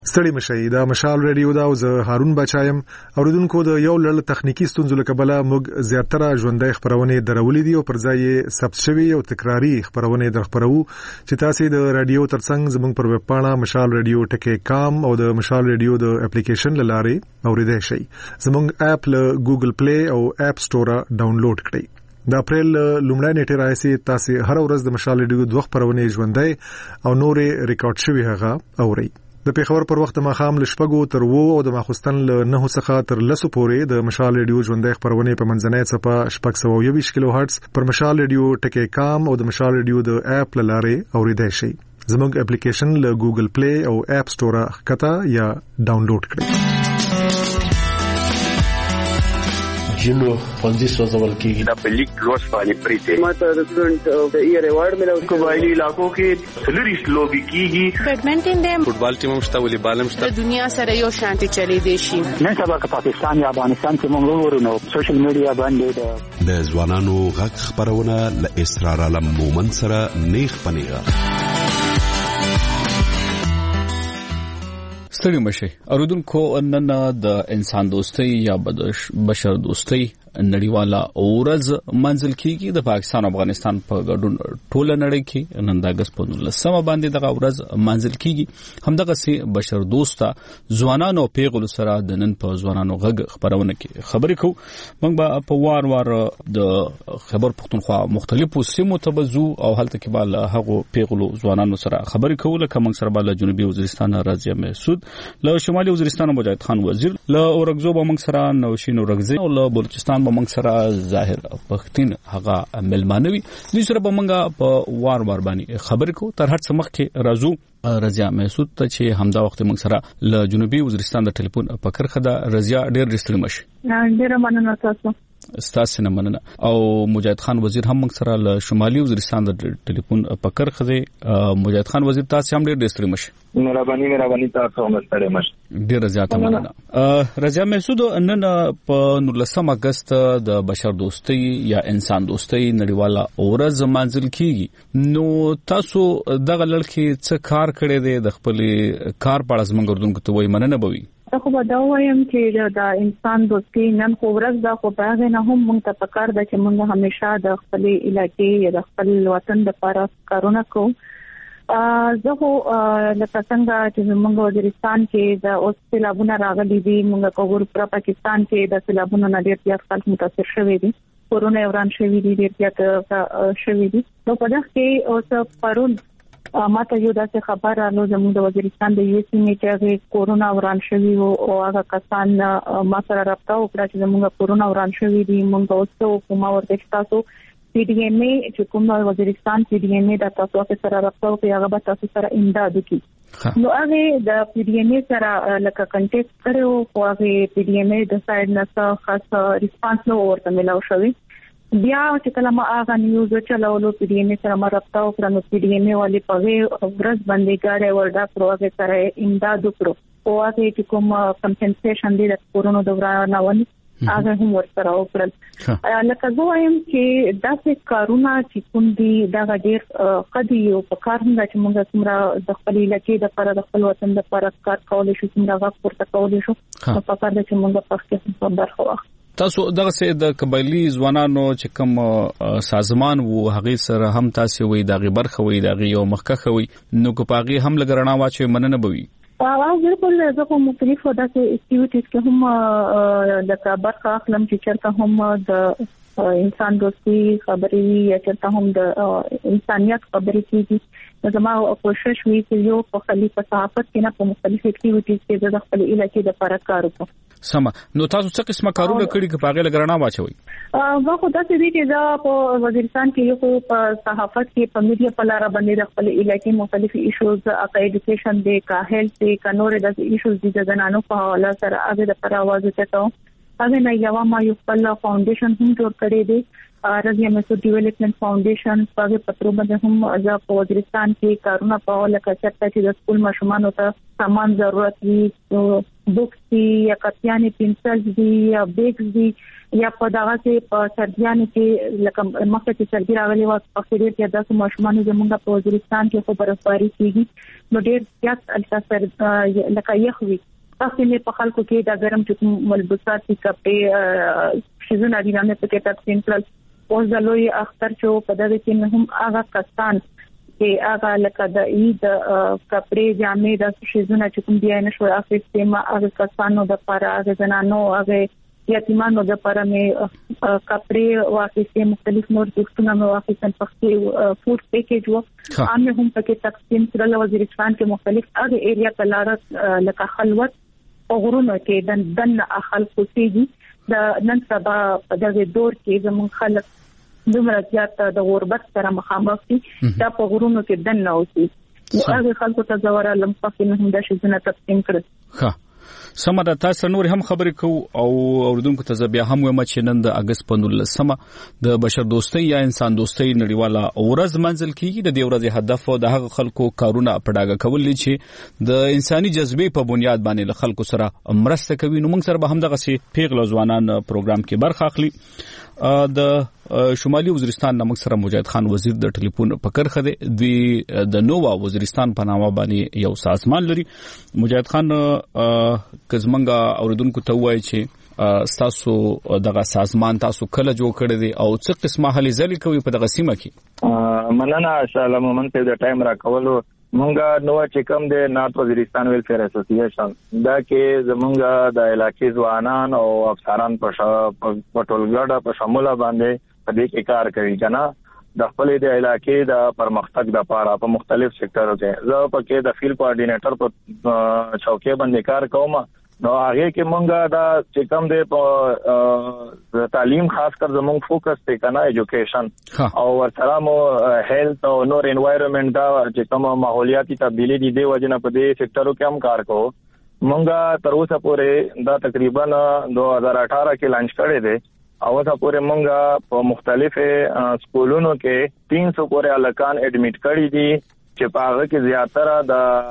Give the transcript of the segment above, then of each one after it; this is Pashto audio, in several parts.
ستړي مشي دا مشال ریډیو دا او زه هارون بچایم اوریدونکو د یو لړ تخنیکی ستونزو له کبله موږ زیاتره ژوندۍ خبرونه درولې دي او پر ځای ثبت شوی او تکراری خبرونه درخبرو چې تاسو د رادیو ترڅنګ زموږ پر ویب پاڼه مشال ریډیو .com او د مشال ریډیو د اپلیکیشن لاره اوریدای شئ. زموږ اپ له ګوګل پلی او اپ سٹور ډاونلوډ کړئ. د اپریل لومړی نیټه راځي تاسو هر ورځ د مشال ریډیو دوه خبرونه ژوندۍ او نورې ریکارډ شوی هغه اورئ. د پیښور پر وخت ماخام لشپګو تر وو او د ماخستن له 9 څخه تر 10 پورې د مشال ریډیو ژوندۍ خبرونه په منځنۍ صفه 620 کیلو هرتز پر مشال ریډیو .com او د مشال ریډیو د اپ لاره اوریدای شئ. زموږ اپلیکیشن له ګوګل پلی او اپ سٹور ښکته یا ډاونلوډ کړئ. جنو خوندي سوزول کېږي دا په لیک روز باندې پریته ماته د سټوډنټ د ایئر ایوارډ ملو قبایلی علاقو کې سلریش لوبي کیږي بیډمنټن دیم فوټبال ټیم مشته ولې بالم شته د دنیا سره یو شانتي چلی دی شي نن سبا که پاکستان یا افغانستان کې موږ ورونو سوشل میډیا باندې د ځوانانو غږ خبرونه ل اسرار علم مومن سره نیخ پنیغه ستړي مشي اوریدونکو نن د انسان دوستي یا بشر دوستي نړیواله ورځ منځل کیږي د پاکستان او افغانستان په ګډون ټوله نړۍ کې نن د اگست په 19 باندې دغه ورځ منځل کیږي. همدغه سي بشر دوسته ځوانانو پیغلو سره د نن په ځوانانو غږ خبرونه کې خبرې کوو. موږ به په وار د خبر پښتونخوا مختلفو سیمو ته بزو او هلته کې به هغه پیغلو ځوانانو سره خبرې کوو. لکه موږ سره به جنوبي وزیرستان رازیه محسود، له شمالي وزیرستان مجاهد خان وزیر، له اورګزو به موږ سره نوشین اورګزی او له بلوچستان به موږ سره ظاهر پښتين هغه ملمانوي. دوی سره به موږ په وار باندې خبرې کوو. تر هر څه مخکې راځو رضیا محسود ته چې همدا وخت موږ سره له جنوبي وزیرستان د ټلیفون په کرخه ده. رضیا ډېر ډېر مشي. ډېر مننه تاسو. ستاسو نه مننه. او مجاهد خان وزیر هم موږ سره له شمالي وزیرستان د ټلیفون په کرخه ده. مجاهد خان وزیر تاسو هم ډېر ډېر مشي. مهرباني تاسو هم ستړي مشي. ډېر زیاته مننه. رضیا محسود نن په 19 اگست د بشر دوستي یا انسان دوستي نړیواله ورځ منځل کیږي. نو تاسو دغه لړ څه کار کړی دی؟ د خپل کار په اړه زموږ اردوونکو ته وایي مننه بوي. خو به دا وایم چې د انسان دوستي نن خو ورځ دا خو په هغه نه هم موږ ته پکار ده چې موږ همیشه د خپل علاقې یا د خپل وطن لپاره کارونه کوو. زه خو لکه څنګه چې موږ وزیرستان کې د اوس سیلابونه راغلي دي، موږ کوور پر پاکستان کې د سیلابونو نه ډېر زیات خلک متاثر شوي دي، کورونه وران شوي دي، ډېر زیات شوي دي. نو په دغه کې اوس پرون ماته یو داسې خبر راغله زموږ د وزیرستان د یو سیمې چې کورونه وران شوي او هغه کسان ما سره رابطه وکړه چې زموږ کورونه وران شوي دي. موږ اوس کومه ورته تاسو پی ډی ایم ای چې کوم وزیرستان پی ډی ایم ای د تاسو سره رابطه وکړي هغه به تاسو سره امداد وکړي. نو هغه د پی ډی ایم ای سره لکه کنټیکټ کړو او هغه پی ډی ایم ای د سایډ نه خاص ریسپانس نو ورته ملاو شوی. بیا چې کله ما هغه نیوز چلولو پی ډی ایم ای سره ما رابطه وکړه نو پی ډی ایم ای والی په ورځ باندې ګاډي وردا پرو هغه سره امداد وکړو او هغه چې کوم کمپنسیشن دی د کورونو د ورانونې هغه هم ورسره وکړل. لکه زه وایم چې داسې کارونه چې کوم دي دا ډېر قدي او په کار هم چې موږ څومره د خپل علاقې د پر د خپل وطن د پر کار کولای شو څنګه غوښتل پورته کولای شو په کار د چې موږ په خپل برخه واخلو. تاسو دغه سه د قبایلی ځوانانو چې کوم سازمان وو هغه سره هم تاسو وې دغه برخه وې دغه یو مخکخه وې نو کو پاغي هم لګرنا واچو مننه بوي. بالکل زه کوم مختلف داسې اکټیویټیز کې هم د برخه اخلم چې چرته هم د انسان دوستي خبرې یا چرته هم د انسانيت خبرې کیږي. زما کوشش وی چې یو په خلیفہ صحافت کې نه په مختلف اکټیویټیز کې د خپل علاقې د لپاره کار وکړم. سم. نو تاسو څه قسمه کارونه کړی چې پاغه لګرنا واچوي؟ واخو داسې دي چې دا په وزیرستان کې یو په صحافت کې په میډیا په لار باندې د خپل علاقې مختلف ایشوز اکا ایډوکیشن دی کا هیلث دی کا نور د ایشوز دي د زنانو په حواله سره هغه د پر आवाज ته هغه نه یو ما یو خپل فاونډیشن هم جوړ کړی دی رضیا محسود ډیولپمنٹ فاونډیشن په پترو باندې هم د وزیرستان کې کارونه په لکه چې د سکول ماشومان ته سامان ضرورت وي بوکس دي یا کاپیانې پنسل دي یا بیگز دي یا په دغه کې په سردیانو کې لکه مخکې چې سردی راغلي و په اکثریت کې داسې ماشومان زموږ په وزیرستان کې خو برفباري کیږي نو ډېر زیات التاثر لکه یخوي تاسو نه په خلکو کې دا ګرم چې ملبوسات دي کپې شیزونه دي نه په کې تقسیم کړل او ځلوي اختر چې په دغه کې هم هغه کسان چې هغه لکه د عید کپړې جامې د شیزونه چې کوم دی نه شو اخیستې ما هغه کسانو د لپاره هغه زنانو هغه یتیمانو د لپاره مې کپړې واخیستې مختلف نور څه نو واخیستل پخې فود پیکیج و هم پکې تقسیم کړل وزیرستان کې مختلف هغه ایریا په لار لکه خلوت او غرونو کې دن خلکو سيږي د نن سبا په دغه دور کې زموږ خلک دومره زیات د غربت سره مخامخ دي دا په غرونو کې دن نه اوسي نو هغه خلکو ته زوره لمپخې نه هم د شیزونه تقسیم کړل ها سمه تاسو نور هم خبرې کو او اوردونکو ته بیا هم وایم چې نن د اگست په 19 د بشر دوستۍ یا انسان دوستۍ نړیواله ورځ منځل کیږي د دې ورځې هدف د هغه خلکو کارونه پډاګه کول دي چې د انساني جذبې په بنیاد باندې له خلکو سره مرسته کوي نو موږ سره به هم دغه سي پیغله ځوانان پروګرام کې برخه اخلي د شمالي وزیرستان نمک سره مجاهد خان وزیر د ټلیفون پکر خده دوی د نووا وزیرستان په نامه باندې یو سازمان لري مجاهد خان کزمنګا اوردونکو ته وایي چې تاسو دغه سازمان تاسو کله جوړ کړی دی او څه قسمه هلي ځلې کوي په دغه سیمه کې مننه انشاءالله مومن ته د ټایم راکولو مونږه نو چې کوم د نارت وزیرستان ویلفیر اسوسییشن دا کې زمونږه د علاقې ځوانان او افسران په ټولګړه په شمول باندې په دې کې کار کوي کنه د خپل د علاقې د پرمختګ لپاره په مختلف سېکټرو کې زه په کې د فیلډ کوارډینیټر په چوکۍ باندې کار کوم نو هغه کې مونږه دا چې کوم د تعلیم خاص کر زمونږ فوکس ته کنه ایجوکیشن او ورسره مو هیلث او نور انوایرنمنت دا چې کوم ماحولیاتي تبدیلی دي د وجنه په دې سېکټرو کې هم کار کوو مونږه تر اوسه پورې دا تقریبا 2018 کې لانچ کړی دی او اوسه پورې مونږه په مختلفو سکولونو کې 300 پورې الکان اډمیټ کړی دي چې په هغه کې زیاتره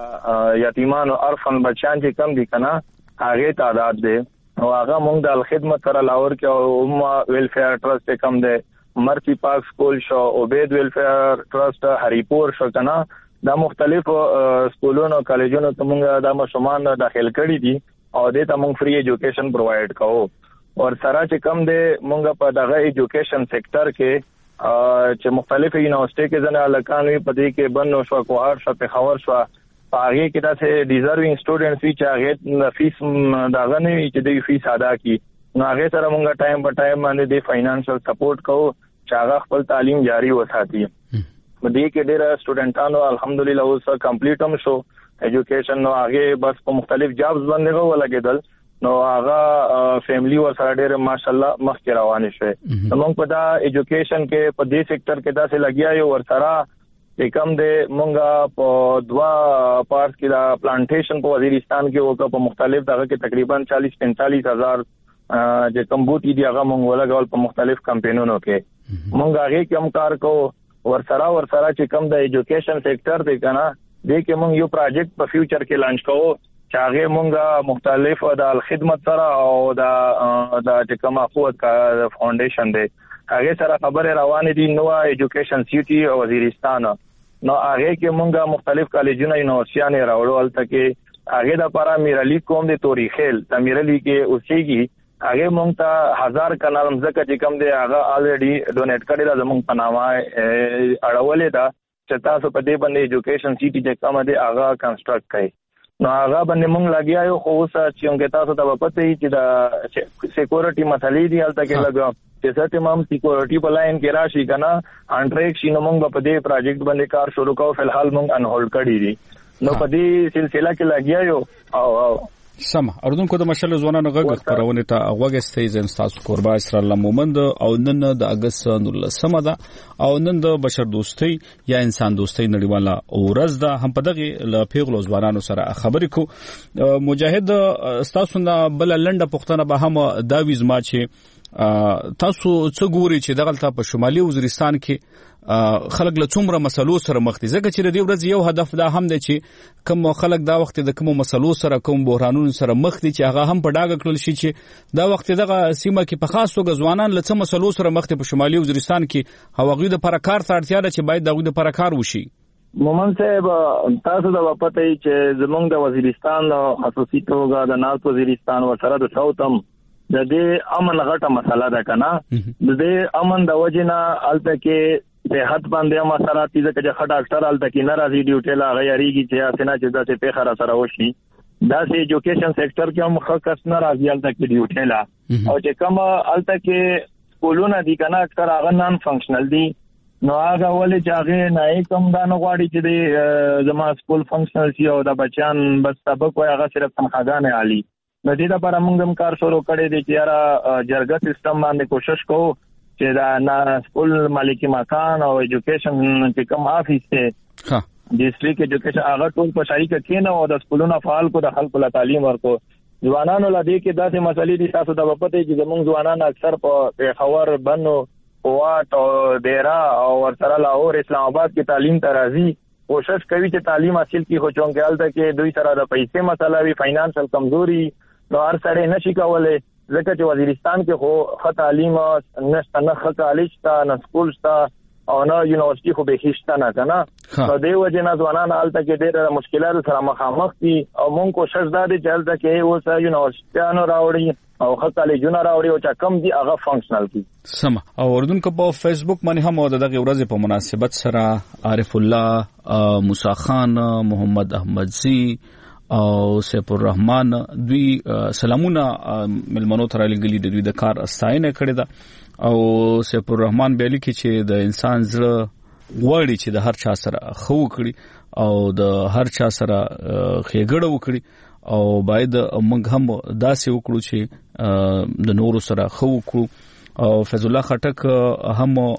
د یتیمانو ارفن بچیان چې کم دي کنه هغه تعداد دی او هغه موږ د خدمت سره لاور کې او ویلفیر ټرست کم دی مرسی پارک سکول شو عبید ویلفیر ټرست هریپور شو کنه دا مختلف سکولونو کالجونو ته موږ د مشمان داخل کړی دي او د ته موږ فری ایجوکیشن پرووایډ کوو او سره چې کم دی موږ په دغه ایجوکیشن سېکټر کې چې مختلف یونیورسيټي کې ځنه الکانوي په دې کې بنو شو کوهار شو په خبر شو هغه کې دا سه ډیزروینګ سټوډنټس وی چې هغه فیس داغه نه وی چې د فیس ادا کی نو هغه سره موږ ټایم په ټایم باندې د فاینانشل سپورټ کوو چې هغه خپل تعلیم جاری وساتي مدې کې ډېر سټوډنټانو الحمدلله اوس کمپلیټ هم شو ایجوکیشن نو هغه بس په مختلف جابز باندې ولګیدل نو هغه فیملی ورسره ډېر ماشاءالله مخکې روان شي موږ په دا ایجوکیشن کې په دې سېکټر کې دا څه لګیا یو ورسره کم د مونږه په دوا پارت کې دا پلانټیشن په وزیرستان کې وکړه په مختلف دغه کې تقریبا 40-45 هزار چې کم بوټي دی هغه مونږ ولګول په مختلف کمپینونو کې مونږ هغه کې هم کار کوو ورسره چې کم د ایجوکیشن سېکټر دی کنه دې کې مونږ یو پروجیکټ په فیوچر کې لانچ کوو چې هغه مونږه مختلف د خدمت سره او د چې کوم اخوت فاونډیشن دی هغه سره خبره روانه دي نو ایجوکیشن سیټي او وزیرستان نو هغه کې مونږه مختلف کالجونه یونیورسيټي راوړل ترڅو هغه د لپاره میرالي کوم د توریخل د میرالي کې اوسېږي هغه مونږ ته 1000 کنال مزکه چې کوم دی هغه الریډي ډونیټ کړی دا زمونږ په نامه اړولې دا چې تاسو په دې باندې ایجوکیشن سیټي چې کوم دی هغه کنسټرکټ کړئ نو هغه باندې مونږ لګیا یو خو اوس چې موږ تاسو ته پته یي چې د سکیورټي مسلې دي هلته کې لګا چې څه تمام سکیورټي په لاین کې راشي کنه انټریک شي نو موږ په دې پروجیکټ باندې کار شروع کوو فلحال موږ ان هولډ کړی دي نو په دې سلسله کې لګیا یو او سم اردوونکو د مشل ځوانانو غږ خبرونه ته اوغستې زم تاسو قربا اسرائیل مومند او نن د اگست 19 ده او نن د بشر دوستۍ یا انسان دوستۍ نړیواله ورځ ده هم په دغه ل پیغلو ځوانانو سره خبرې کو مجاهد تاسو نه بل لنډه پښتنه به هم دا ویزما چې تاسو څه ګوري چې دغلته په شمالي وزیرستان کې خلک له څومره مسلو سره مخ دي ځکه چې د دې ورځ یو هدف دا هم دی چې کوم خلک دا وخت د کوم مسلو سره کوم بحرانونو سره مخ دي چې هغه هم په ډاګه کړل شي چې دا وخت دغه سیمه کې په خاص توګه ځوانان له څه مسلو سره مخ دي په شمالي وزیرستان کې هغوی د پرکار ته اړتیا ده چې باید دغه د پرکار وشي. مومن صاحب تاسو دا پته ای چې زمونږ د وزیرستان خصوصي توګه د نارت وزیرستان ورسره د ساوثم د دې امن غټه مسله ده کنه د دې امن د وجنه الته کې صحت باندې مسله دي چې خټ ډاکټر الته کې ناراضي ډیوټي لا غیریږي چې اسنه چې د څه په خره سره وشي دا سه ایجوکیشن سېکټر کې هم خاص ناراضي الته کې ډیوټي لا او چې کوم الته کې سکولونه دي کنه اکثر هغه نان فنکشنل دي نو هغه ولې چې نه کوم دا نه غواړي چې زما سکول فنکشنل شي او د بچان بس سبق وي هغه صرف تنخواګانې عالی نو دې لپاره موږ هم کار شروع کړی دی چې یاره جرګه سیستم باندې کوشش کوو چې دا نه سکول مالکی مکان او ایجوکیشن چې کوم افیس ته ډیسټریکټ ایجوکیشن هغه ټول په شریکه کې نه او د سکولونو فعال کو د خلکو له تعلیم ورکو ځوانانو لا دې کې داسې مسلې دي تاسو د وپته چې زموږ ځوانان اکثر په خبر بنو قوات او ډیرا او ورسره لاهور اسلام آباد کې تعلیم ته راځي کوشش کوي چې تعلیم حاصل کی خو چونګال ته کې دوی سره د پیسې مسله وی فاینانشل کمزوري نو هر سره نشي کولای ځکه چې وزیرستان کې خو ښه تعلیم نشته نه ښه کالج ته نه سکول شته او نه یونیورسيټي خو به هیڅ نه کنه نو د وجه نه ځوانان حالت کې ډېر مشکلات سره مخامخ دي او مونږ کوشش دا دي چې حالت کې اوس یونیورسيټانو راوړي او ښه کالجونه راوړي او چې کم دي هغه فنکشنل دي سم او اردوونکو په فیسبوک باندې هم دغه ورځ په مناسبت سره عارف الله موسی خان محمد احمدزي او سیف الرحمن دوی سلامونه ملمنو تر لګلی د دوی د کار استاینه کړی دا او سیف الرحمن به لیکي چې د انسان زړه غواړي چې د هر چا سره خو کړي او د هر چا سره خېګړه وکړي او باید موږ هم داسې وکړو چې د نورو سره خو وکړو او فیض الله خټک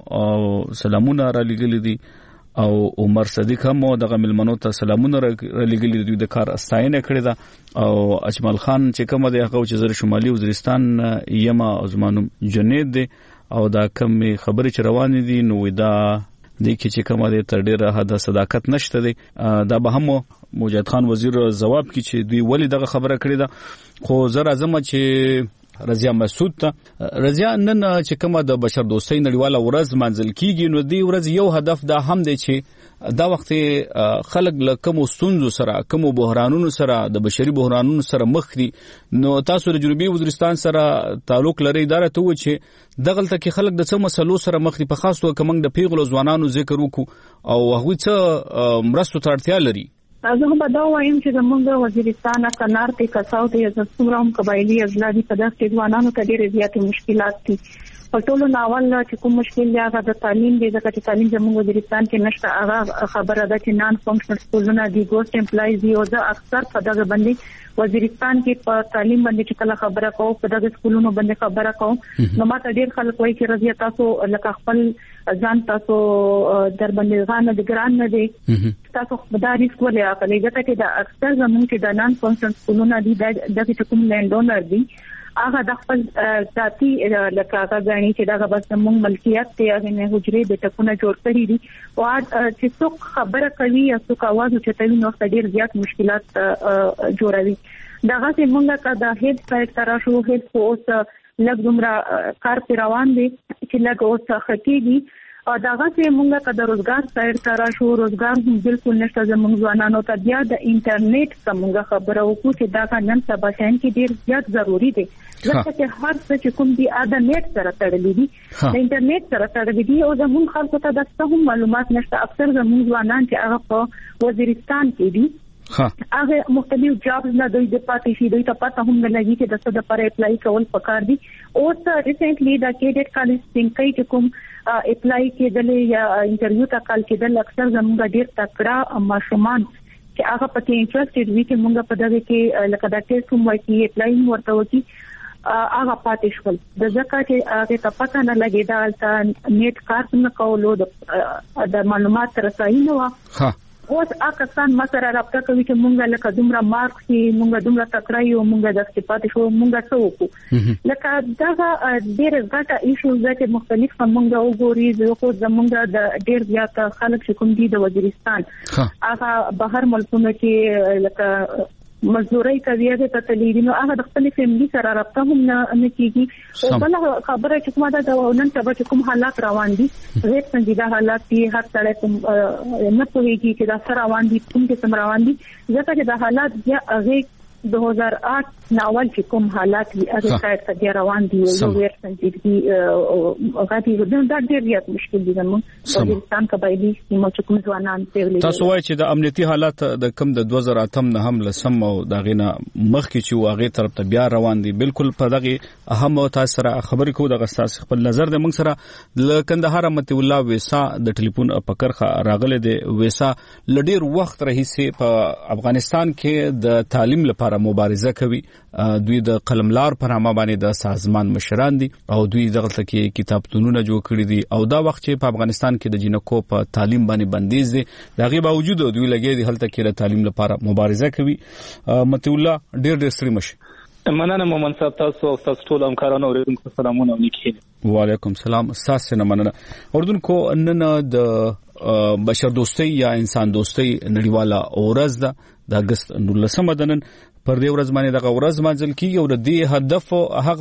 هم سلامونه را لګلی دي او عمر صدیق هم دغه ملمنو ته سلامونه لګلی دوی د کار استاینه کړی دا او اجمل خان چې کوم دی هغه چې زر شمالي وزیرستان یما ازمانو جنید دی او دا کم خبرې چې روانې دي نو دا د کی چې کوم دی تر ډیره حد صداقت نشته دی دا به هم موجد خان وزیر جواب کی چې دوی ولی دغه خبره کړی دا خو زر اعظم چې رضیا مسعود ته رضیا نن چې کومه د بشر دوستۍ نړیواله ورځ منځل کیږي نو دی ورځ یو هدف دا هم دی چې دا وخت خلک له کوم ستونزو سره کوم بحرانونو سره د بشري بحرانونو سره مخ دي نو تاسو د جنوبي وزیرستان سره تعلق لري دا راته و چې دغلته کې خلک د څه مسلو سره مخ دي په خاص توګه کوم د پیغلو ځوانانو ذکر وکړو او هغه څه مرستو ته اړتیا لري زه به دا وایم چې زموږ وزیرستان کنار ته کساو ته زموږ هم قبایلی اضلاع دي په داسې ځوانانو ته ډېرې زیاتې مشکلات دي په ټولو ناول چې کوم مشکل دی هغه د تعلیم دی ځکه چې تعلیم زموږ وزیرستان کې نشته هغه خبره ده چې نان فنکشنل سکولونه دي ګوست امپلایز دي او زه اکثر په دغه باندې وزیرستان کې په تعلیم باندې چې کله خبره کوم په دغه سکولونو باندې خبره کوم نو ماته ډېر خلک وایي چې رضیا تاسو لکه خپل ځان تاسو در باندې غانه د ګران نه دي تاسو دا ریسک ولې اخلي ځکه چې دا اکثر زموږ کې د نان فنکشنل سکولونه دي د کوم لینډ اونر دي هغه د خپل ذاتي لکه هغه غني چې دا بس موږ ملکیت ته هغه نه حجرې د ټکونه جوړ کړی دي او چې څوک خبره کوي یا څوک आवाज چتوي نو ډېر زیات مشکلات جوړوي داغه چې موږ کا د هیډ سایت تر شو هیډ اوس لږ دومره کار روان دي چې لږ اوس خکېږي او داغه چې موږ کا د روزګار سایت تر شو روزګار هم بالکل نشته زموږ ځوانانو ته بیا د انټرنیټ څخه خبره وکړو چې دا نن سبا شین کې ډیر زیات ضروری دی ځکه چې هر څه چې کوم دی د نیټ سره تړلې دي د انټرنیټ سره تړلې دي او زموږ خلکو ته د څه معلومات نشته اکثر زموږ ځوانان چې هغه په وزیرستان کې دي هغه مختلف جابز نه دوی د پاتې شي دوی ته پته هم نه لګي چې د څه د پر اپلای کول پکار دي اوس ریسنټلی د کیډټ کالج سینکای چې کوم اپلای کېدل یا انټرویو ته کال کېدل اکثر زموږ ډیر تکړه ماشومان چې هغه پکې انټرېستډ وي چې موږ په دغه کې لکه د ټیسټ کوم وایي اپلای ورته وکي هغه پاتې شول د ځکه چې هغه ته پته نه لګي دا نیټ کار نه کولو د معلومات رسایي نه و اوس اکسان مسره رابطه کوي چې مونږه لکه دومره مارکس مونږه دومره تکړه یو مونږه د استفاده شو مونږه څه وکړو لکه دا ډېر غټه ایشو چې مختلف مونږه وګوري زه زمونږه د ډېر زیات خلک چې کوم دي د وزیرستان هغه بهر ملکونو کې لکه مزدوري کوي د تللیدینو هغه د خپل فیملی سره رابطه هم نه کیږي او بل خبره چې کومه ده نن سبا چې کوم حالات روان دي غیر سنجیده حالات دي هر څړې کوم نه پوهیږي چې دا سره روان دي کوم کې سم روان دي ځکه چې د حالات بیا هغه 2008 ناول چې کوم حالات وي هغه سره څنګه روان دي او غیر سنجیدګي غاټي دا ډېر زیات مشکل دي زموږ افغانستان قبایلی سیمه چې کوم ځوانان پیغلي تاسو وایي چې د امنیتي حالات د کم د 2008 نه هم لسم او دغه نه مخکې چې واغې طرف ته بیا روان دي بالکل په دغه اهم او تاسو سره خبرې کوو د غستاس خپل نظر د موږ سره د کندهار متي الله ویسا د ټلیفون پکرخه راغله د ویسا لډیر وخت رهیسه په افغانستان کې د تعلیم لپاره مبارزه کوي دوی د قلملار په نامه باندې د سازمان مشران دي او دوی دغه کې کتابتونونه جوړ کړی دي او دا وخت چې په افغانستان کې د جنکو په تعلیم باندې بندیز دي دغه باوجود دوی لګي دي هلته کې د تعلیم لپاره مبارزه کوي متي الله ډېر سری مشه مننه مومن صاحب تاسو او تاسو ټول همکارانو اوریدونکو سلامونه ولیکئ وعلیکم السلام تاسو نه مننه اوردونکو نن د بشر دوستي یا انسان دوستي نړیواله ورځ ده د اگست 19 دنن پر دې ورځ باندې دغه ورځ منځل کیږي او د دې هدف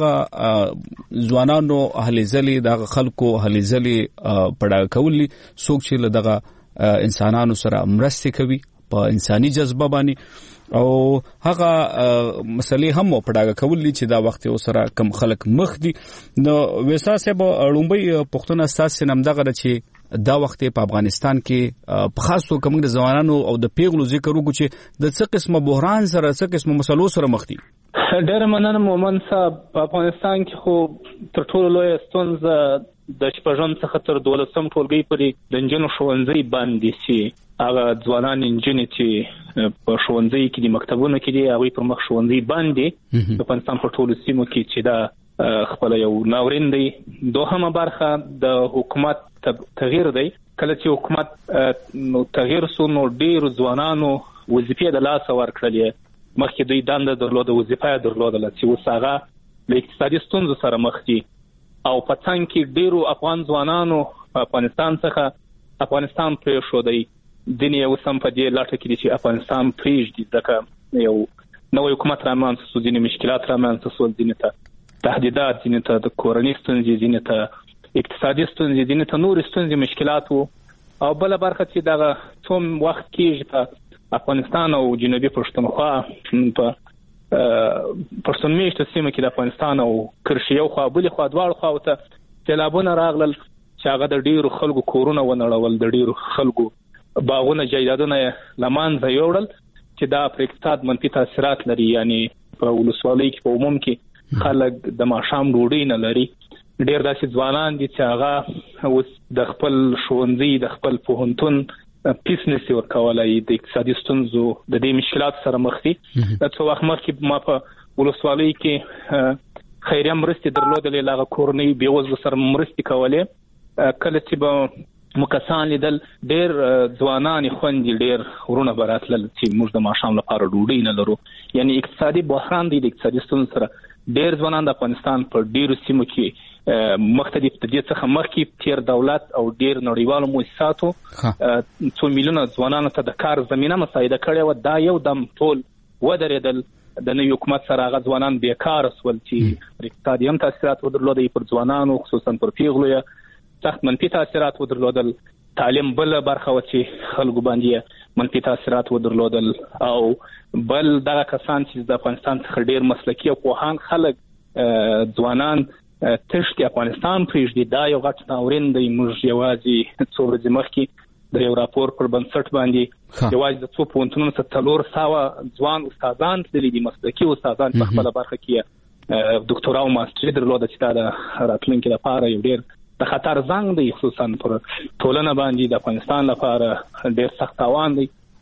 هغه ځوانانو اهل ځلې دغه خلکو اهل ځلې پړه کولی څوک چې دغه انسانانو سره مرسته کوي په انساني جذبه باندې او هغه مسلې هم پړه کولی چې دا وخت سره کم خلک مخ دي نو ویسا صاحب لومبي پښتون اساس نم دغه چې دا وخت په افغانستان کې په خاصو کوم د ځوانانو او د پیغلو ذکر وکړو چې د څه قسمه بحران سره څه قسمه مسلو سره مخ دي. ډېر مننه مومن صاحب په افغانستان کې خو تر ټولو لوی ستونزه د شپږم څخه تر 12م ټولګي پورې د انجنونو ښوونځي باندې سي هغه ځوانان انجنې چې په ښوونځي کې د مکتبونو کې دي هغه پر مخ ښوونځي باندې په افغانستان په ټولو سیمو کې چې دا خپل یو ناورین دی. دوهمه برخه د حکومت تغییر دی. کله چې حکومت تغییر سو نو ډیر ځوانانو وظیفې د لاس ورکړلې مخکې دوی دنده درلوده وظیفه درلوده چې اوس هغه د اقتصادي ستونزو سره مخ دي او په څنګ کې ډیرو افغان ځوانانو په افغانستان څخه افغانستان پرېښودی دنیا اوس هم په دې لټه کې چې افغانستان پرېږدي ځکه یو نوی حکومت رامنځته شو ځینې مشکلات رامنځته شول ځینې ته تهدیدات ځینې ته د کورنۍ ستونزې ځینې ته اقتصادي ستونزې ځینې ته نور ستونزې مشکلات وو او بل برخه چې دغه څوم وخت کېږي په افغانستان او جنوبي پښتونخوا په پښتون میشته سیمه کې د افغانستان او کرشي خوا بلې خوا دواړو خواو ته سیلابونه راغلل چې هغه د ډیرو خلکو کورونه ونړول د ډیرو خلکو باغونه جایدادونه لمانځه یوړل چې دا پر اقتصاد منفي تاثیرات لري یعنی په ولسوالۍ کې په عموم کې خلک د ماښام ډوډۍ نه لري. ډېر داسې ځوانان دي چې هغه اوس د خپل ښوونځي د خپل پوهنتون پیس نشي ورکولای د اقتصادي ستونزو د دې مشکلات سره مخ دي. څو وخت مخکې ما په ولسوالۍ کې خیریه مرستې درلودلې لاغه کورنۍ بېوزلو سره مرستې کولې کله چې به مکسان لیدل ډېر ځوانان خوندې ډېر ورونه براتلل چې موږ د ماښام لپاره ډوډۍ نه لرو یعنی اقتصادي بحران دی د اقتصادي ستونزو سره ډېر ځوانان د افغانستان په ډېرو سیمو کې مختلف د دې څخه مخکې تیر دولت او ډېر نړیوالو مؤسساتو څو میلیونه ځوانانو ته د کار زمينه مساعده کړې و دا یو دم ټول ودرېدل د نوي حکومت سره هغه ځوانان بیکار شول چې اقتصادي هم تاثیرات ودرلودل پر ځوانانو خصوصا پر پیغلو سخت منفي تاثیرات ودرلودل تعلیم بل برخه و چې خلکو باندې منفي تاثیرات ودرلودل او بل دغه کسان چې د افغانستان څخه ډېر مسلکي او پوهان خلک ځوانان تشکي افغانستان پرېږدي دا یو غټ ناورین دی. موږ یوازې څو ورځې مخکې د یو راپور پر بنسټ باندې یوازې د څو پوهنتونونو څخه 300 ځوان استادان تللي دي مسلکي استادان په خپله برخه کې ډاکټرا او ماستري درلوده چې دا د راتلونکي لپاره یو ډېر د خطر زنګ دی خصوصا پر ټولنه باندې د افغانستان لپاره ډېر سخت تاوان دی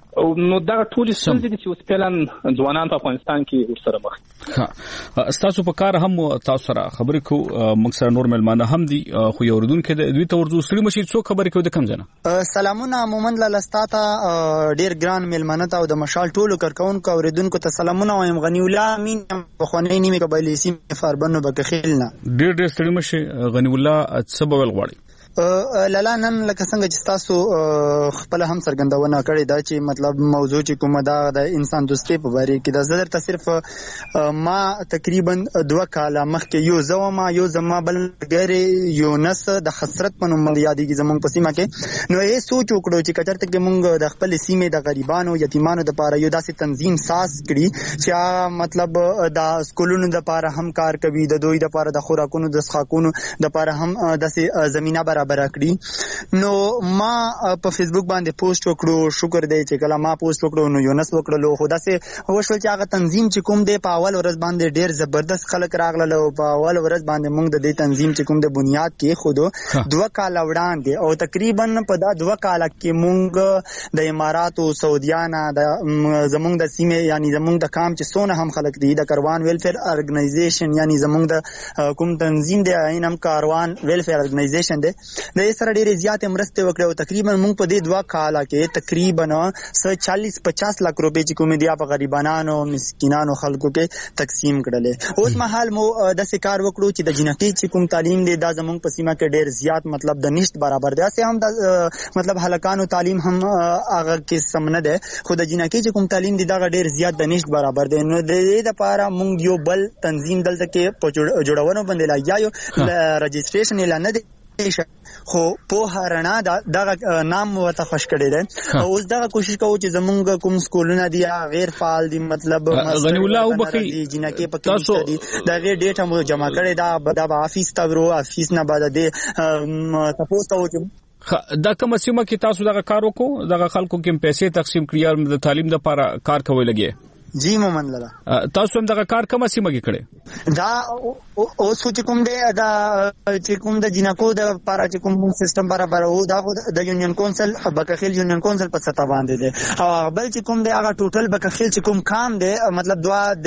نو دا ټول ستونزې چې اوس فعلا ځوانان په افغانستان کې ورسره مخ دي. تاسو په کار هم تاسو سره خبرې کو موږ سره نور ملمانه هم دي خو یو اوریدونکو د دوی ته ورځو سړي مشي څو خبرې کوي د کم ځنه. سلامونه مومن لاستا ته ډیر ګران ملمانه ته او د مشال ټولو کارکونکو اوریدونکو ته سلامونه وایم. غنی الله امین په خونې نیمه قبایلی سیم فاربنو بکخیلنا ډیر سړي مشي غنی الله سبب ولغړي لالا نن لکه څنګه چې تاسو خپل هم څرګندونه کړې دا چې مطلب موضوع چې کومه دا د انسان دوستي په باره کې دا زړه ته صرف ما تقریبا 2 کاله مخکې یو زما بل غیر یونس د حسرت په نوم یادېږي زمونږ په سیمه کې. نو یې سوچ وکړو چې کچرته کې مونږ د خپل سیمې د غریبانو یتیمانو د لپاره یو داسې تنظیم ساز کړي چې مطلب د سکولونو د لپاره هم کار کوي د دوی د لپاره د خوراکونو د څښاکونو د لپاره هم داسې زمينه برابر کړی. نو ما په فیسبوک باندې پوسټ وکړو. شکر دی چې کله ما پوسټ وکړو نو یونس وکړلو. خو داسې وشول چې هغه تنظیم چې کوم دی په اول ورځ باندې ډیر زبردست خلک راغله او په اول ورځ باندې موږ د دې تنظیم چې کوم د بنیاد کې خود 2 کال وړاندې او تقریبا په دا 2 کال کې موږ د اماراتو سعودیانا د زموږ د سیمه یعنی زموږ د کام چې سونه هم خلک دي د کاروان ویلفیر ارګنایزیشن یعنی زموږ د کوم تنظیم دی اینم کاروان ویلفیر ارګنایزیشن دی د سره ډېرې زیاتې مرستې وکړې او تقریبا موږ په دې 2 کاله کې تقریبا 40-50 لک روپۍ چې کومې دي په غریبانو مسکینانو خلکو کې تقسیم کړلې. اوس مهال مو داسې کار وکړو چې د جنکی چې کوم تعلیم دی دا زموږ په سیمه کې ډېر زیات مطلب د نشت برابر دی. اسې هم د مطلب هلکانو تعلیم هم هغه کې سم نه دی خو د جنکی چې کوم تعلیم دی دا ډېر زیات د نشت برابر دی. نو د دې لپاره موږ یو بل تنظیم دلته کې په جوړونو باندې لایو رجسټریشن اعلان نه خو په هرنا دا نام ورته خوش کړی دی. اوس دا کوشش کوو چې زمونږ کوم سکولونه دي غیر فعال دي مطلب غنی الله وبخي جنکه په کې دي دا غیر ډیټا مو جمع کړی دا د افیس ته ورو افیس نه بعد د تاسو ته دا کوم سیمه کې تاسو دا کار وکړو دا خلکو کې پیسې تقسیم کړی د تعلیم لپاره کار کوي لګي. جی مومن لالا تاسو هم دا کار کومه سیمه کې کړی دا او سوچ کوم دی دا چې کوم د جنکو د لپاره چې کوم سیستم برابر وو دا د یونین کونسل بکخیل یونین کونسل په سطح باندې دی او بل چې کوم دی هغه ټوټل بکخیل چې کوم کام دی مطلب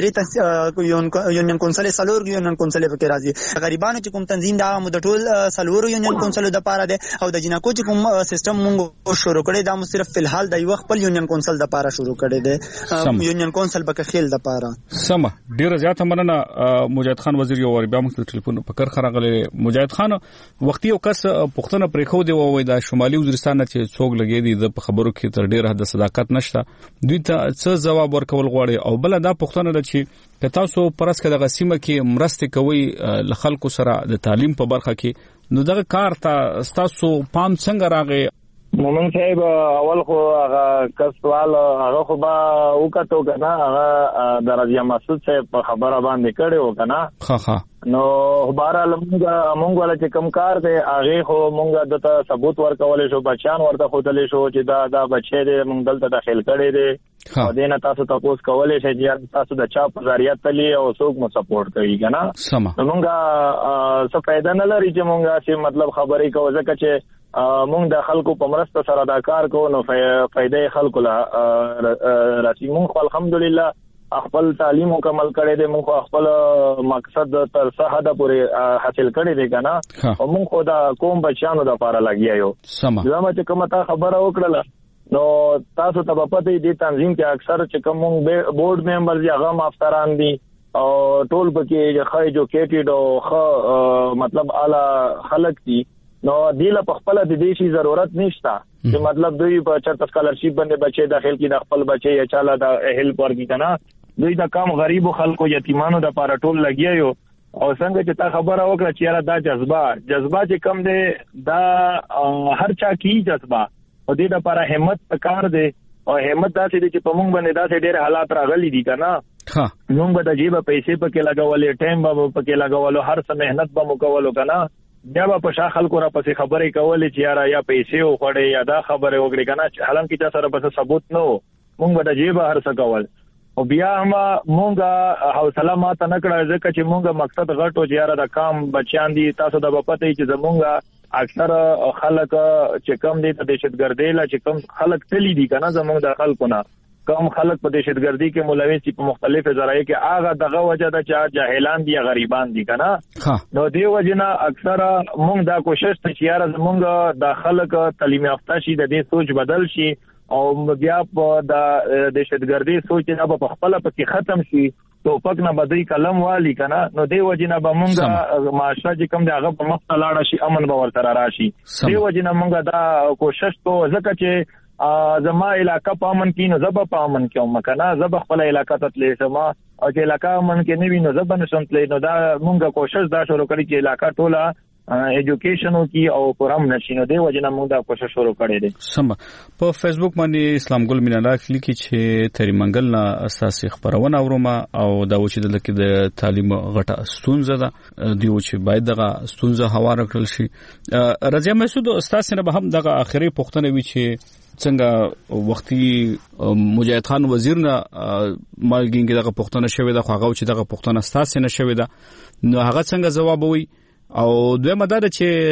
2-3 یونین کونسل سلور یونین کونسل په کې راځي. غریبانو چې کوم تنظیم دا مو د ټول سلور یونین کونسل د لپاره دی او د جنکو چې کوم سیستم موږ شروع کړی دا مو صرف فلحال د یو خپل یونین کونسل د لپاره شروع کړی دی یونین کونسل بکخیل د لپاره. سم ډیر زیات مننه مجاهد خان وزیر یو بیا موږ ټلیفون په کار خراغله. مجاهد خان وختي یو کس پښتنه پرې خو دی وای دا شمالي وزیرستان چې څوک لګي دي د خبرو کې تر ډیر حد صداقت نشته دوی ته څه جواب ورکول غواړي او بل دا پښتنه د چې تاسو پرسکه د غسیمه کې مرسته کوي ل خلکو سره د تعلیم په برخه کې نو دغه کار ته تاسو پام څنګه راغی؟ مومن صاحب اول خو هغه کسوال هغه خو با وکړو کنه هغه درجه مسعود صاحب په خبره باندې کړو کنه ها نو بهرحال موږ ولا چې کم کار دی هغه خو موږ دته ثبوت ورکول شو بچان ورته خودلې شو چې دا بچی دی موږ دلته داخل کړي دي او دینه تاسو تاسو کولای شئ چې تاسو د چا په ذریعہ تلی او څوک مو سپورټ کوي کنه موږ څه پیدا نه لري چې موږ چې مطلب خبرې کوو ځکه چې موږ د خلکو په مرسته سره دا کار کوو نو فائدې خلکو لا راشي. موږ الحمدلله خپل تعلیم مکمل کړی دی موږ خپل مقصد تر څه حد پورې حاصل کړی دی کنه او موږ خو دا کوم بچانو د لپاره لګیا یو زما چې کومه تا خبره وکړه نو تاسو ته په پته دي تنظیم کې اکثر چې کوم بورډ ممبرز یا غو افسران دي او ټول پکې خای جو کېټډ او مطلب اعلی خلک دي نو دیله په خپل د دې شي ضرورت نشته چې مطلب دوی په چرته سکالرشپ باندې بچي داخل کی د خپل بچي یا چاله د هیلپ ورګی کنه دوی د کم غریبو خلکو یتیمانو د لپاره ټول لګیا یو او څنګه چې تا خبره وکړه چې یاره دا جذبه چې کم دی دا هر چا کی جذبه او دې د لپاره همت کار دی او همت داسې دي چې په موږ باندې داسې ډېر حالات راغلي دي کنه موږ به د جیبه پیسې پکې لګولې ټایم به پکې لګولو هر څه مهنت به مو کولو کنه بیا په شا خلکو را پسې خبرې کولې چې یاره یا پیسې وخوړې یا دا خبره وکړې کنه حالانکه چا سره بس ثبوت نه موږ به د جیبه هر څه کول او بیا هم موږ حوصله ماته نه کړه ځکه چې موږ مقصد غټو چې یاره د کام بچیان دي تاسو د پته چې زمونږ اکثر خلک چې کم دي ته دهشتګردي لا چې کم خلک تللی دي کنه زموږ د خلکونه کم خلک په دهشتګردي کې ملوث دي په مختلفو ذرایع کې هغه دغه وجه ده چې جاهلان دي غریبان دي کنه نو دی وجنه اکثر موږ دا کوشش ته چې یاره موږ د خلک تعلیم یافته شي د دې سوچ بدل شي او بیا په د دهشتګردي سوچ نه په خپل پکې ختم شي توپک نه بدري قلم والی کنه نو دی وجنه به موږ معاشره چې کوم دغه په مخ لاړ شي امن به ورته راشي دی وجنه موږ دا کوشش کو ځکه چې زما علاقہ په امن کې نو زبا په امن کې مکنه زبا خپل علاقہ ته تلې سما او چې علاقہ امن کې نه وي نو زبا نشم تلې نو دا مونږه کوشش دا شروع کړی چې علاقہ ټوله ایجوکیشن کی او پرم نشینو دی وجنه مونږ دا کوشش شروع کړی دی سم په فیسبوک باندې اسلام ګل مینالا لیکي چې تری منګل نه اساسي خبرونه اورما او دا و چې د لکه د تعلیم غټه ستونزه ده دی و چې باید دغه ستونزه هوار کړل شي رضا مسعود استاد سره به هم دغه اخري پوښتنه وی چې څنګه وختي مجاهد خان وزیر نه مالګینګ دغه پښتنه شوی د خواغو چې دغه پښتنه ستاسو نه شوی دا نو هغه څنګه جواب وي او دوی مدار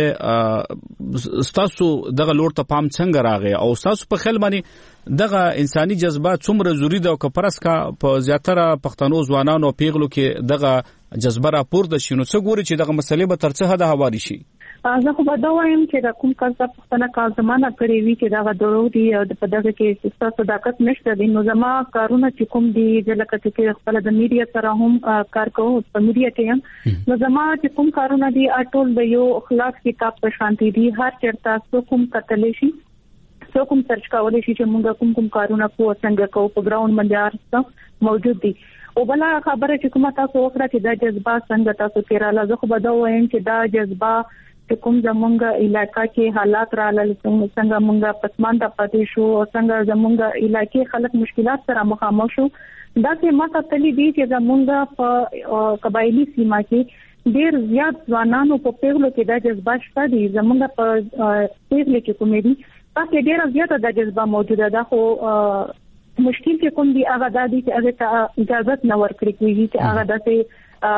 چې ستاسو دغه لور ته پام څنګه راغی او ستاسو په خیال باندې دغه انساني جذبات څومره ضروری ده او کپرس کا په زیاتره پښتنو ځوانانو پیغلو کې دغه جذبه راپورته شي نو څه ګوري چې دغه مسلې به ترڅه حد حوالي شي زه خو به دا وایم چې د کوم کار څخه پښتنه کار زمانہ کړی وی چې دا درو دی او په دغه کې ستاسو صداقت نشته دی نو زما کارونه چې کوم دی ځکه چې خپل د میډیا سره هم کار کوم په میډیا کې هم نو زما چې کوم کارونه دی ټول د یو اخلاق کتاب په شانتي دی هر چرته څو کوم کتلې شي څو کوم سرچ کولای شي چې موږ کوم کارونه کو څنګه کو په ګراوند باندې ارسته موجود دي او بل خبره چې کومه تاسو وکړه چې دا جذبه څنګه تاسو کېراله زه خو به دا وایم چې دا جذبه کوم زمونږ علاقہ کې حالات رااله څنګه مونږه پسمانده پاتې شو او څنګه زمونږ علاقې خلک مشکلات سره مخامخ شو دا چې ما ته تللی دي چې زمونږ په قبایلی سیمه کې ډیر زیات ځوانانو په پیغلو کې دا جذبه شته دي زمونږ په پیغلو کې کومې دي تاسو ډیر زیات دا جذبه موجوده ده خو مشکل کې کوم دي هغه د دې چې هغه اجازه نه ورکړي کیږي چې هغه داسې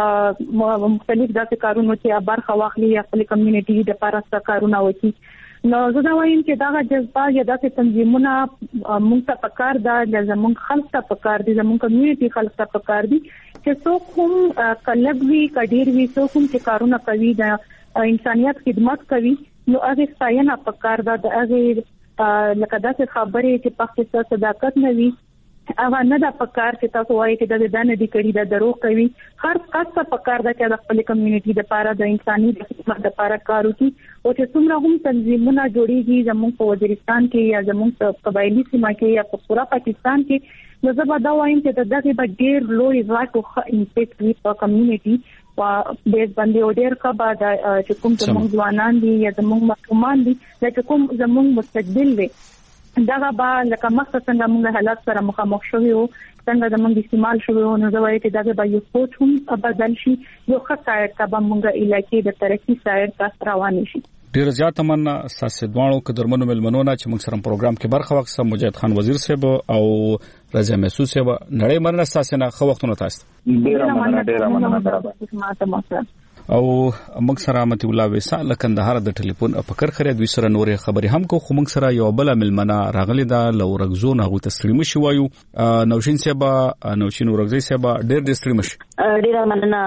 مختلف داسې کارونه چې برخه واخلي خپل کمیونټي د پارسته کارونه وکړي نو زه دا وایم چې دا جذبه یا داسې تنظیمونه موږ ته پکار ده زموږ خلک ته پکار دي زموږ کمیونټي خلک ته پکار دي چې څوک هم کلګوي کډیر وي څوک هم چې کارونه کوي د انسانيت خدمت کوي نو هغه ستاینه پکار ده د هغه لکه داسې خبرې چې پخته صداقت نه وي هغه نه د پکار چې تاسو وایي چې د دانه دي کړي د دروغ کوي هر څه څه پکار ده چې د خپل کمیونټي د لپاره د انساني خدمت لپاره کار وکړي او چې څومره هم تنظیمونه جوړیږي زموږ په وزیرستان کې یا زموږ په قبایلی سیمه کې یا په پورا پاکستان کې نو زه به دا وایم چې دغه به ډېر لوی راټو امپیکټ وي په کمیونټي په بیس باندې او ډېر کا بعد چې کوم زموږ ځوانان دي یا زموږ مقامان دي چې کوم زموږ مستقبل دي دغه با لکه مخته څنګه موږ حالات سره مخامخ شوو څنګه د موږ استعمال شوو نو زه وایم چې دغه به یو سوچ هم بدل شي یو ښه سایر ته به موږ علاقې د ترقی سایر ته روان شي ډیر زیات مننه اساس دوانو قدرمنو ملمنونه چې موږ سره پروګرام کې برخه واخیسته مجاهد خان وزیر صاحب او رضا محسوس صاحب نړۍ مننه اساس نه خو وختونه تاسو ډیر مننه او موږ سره متي الله وسا لکندهار د ټلیفون په کر خره دوی سره نورې خبرې هم کو خو موږ سره یو بل ملمنه راغلی دا لورغزون هغه تسلیم شي وایو نوشین صاحب نوشین ورغزي صاحب ډېر تسلیم شي ډیر مننه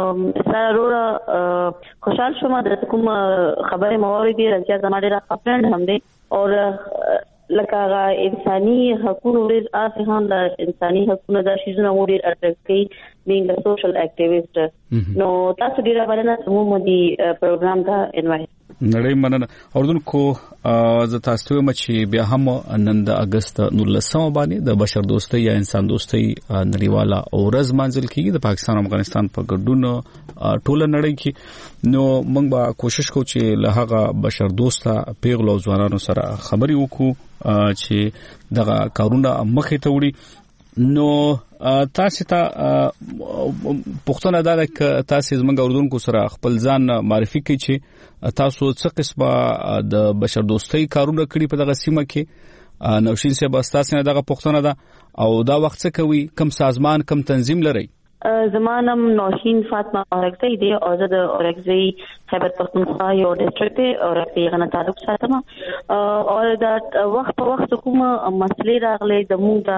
سره خوشحال شوم د کوم خبره موري دي چې زما ډیر خپل هم دي او لکه انساني حقوق ډیر اساساً د انساني حقوقو د شیزونه ډیر اټکي being a social activist نو تاسو ډیر باندې مو دي پروګرام ته انوایټ نړۍ مننه اردن کو ز تاسو چې بیا هم نن د اگست 19 باندې د بشر دوستۍ یا انسان دوستۍ نړیواله اورز منځل کیږي د پاکستان او افغانستان په ګډون ټوله نړۍ کې نو موږ به کوشش کوو چې له هغه بشر دوسته پیغلو ځوانانو سره خبري وکړو چې دغه کارونه مخې ته وړي نو تاسو ته پښتنه دا د تاسو زمونږ اردوونکو سره خپل ځان معرفي کړئ چې تاسو څه قسمه د بشر دوستۍ کارونه کړی په دغه سیمه کې نوشین صاحب تاسو نه دغه پښتنه ده او دا وخت څه کوي کوم سازمان کوم تنظیم لري زمانم نوشین فاطمه اورکزی دی او زه د اورکزی خیبر پختونخوا یو ډیسټریکټ دی اورکزی غنه تعلق ساتم او دا وخت په وخت کوم مسلې راغلي د مونږ د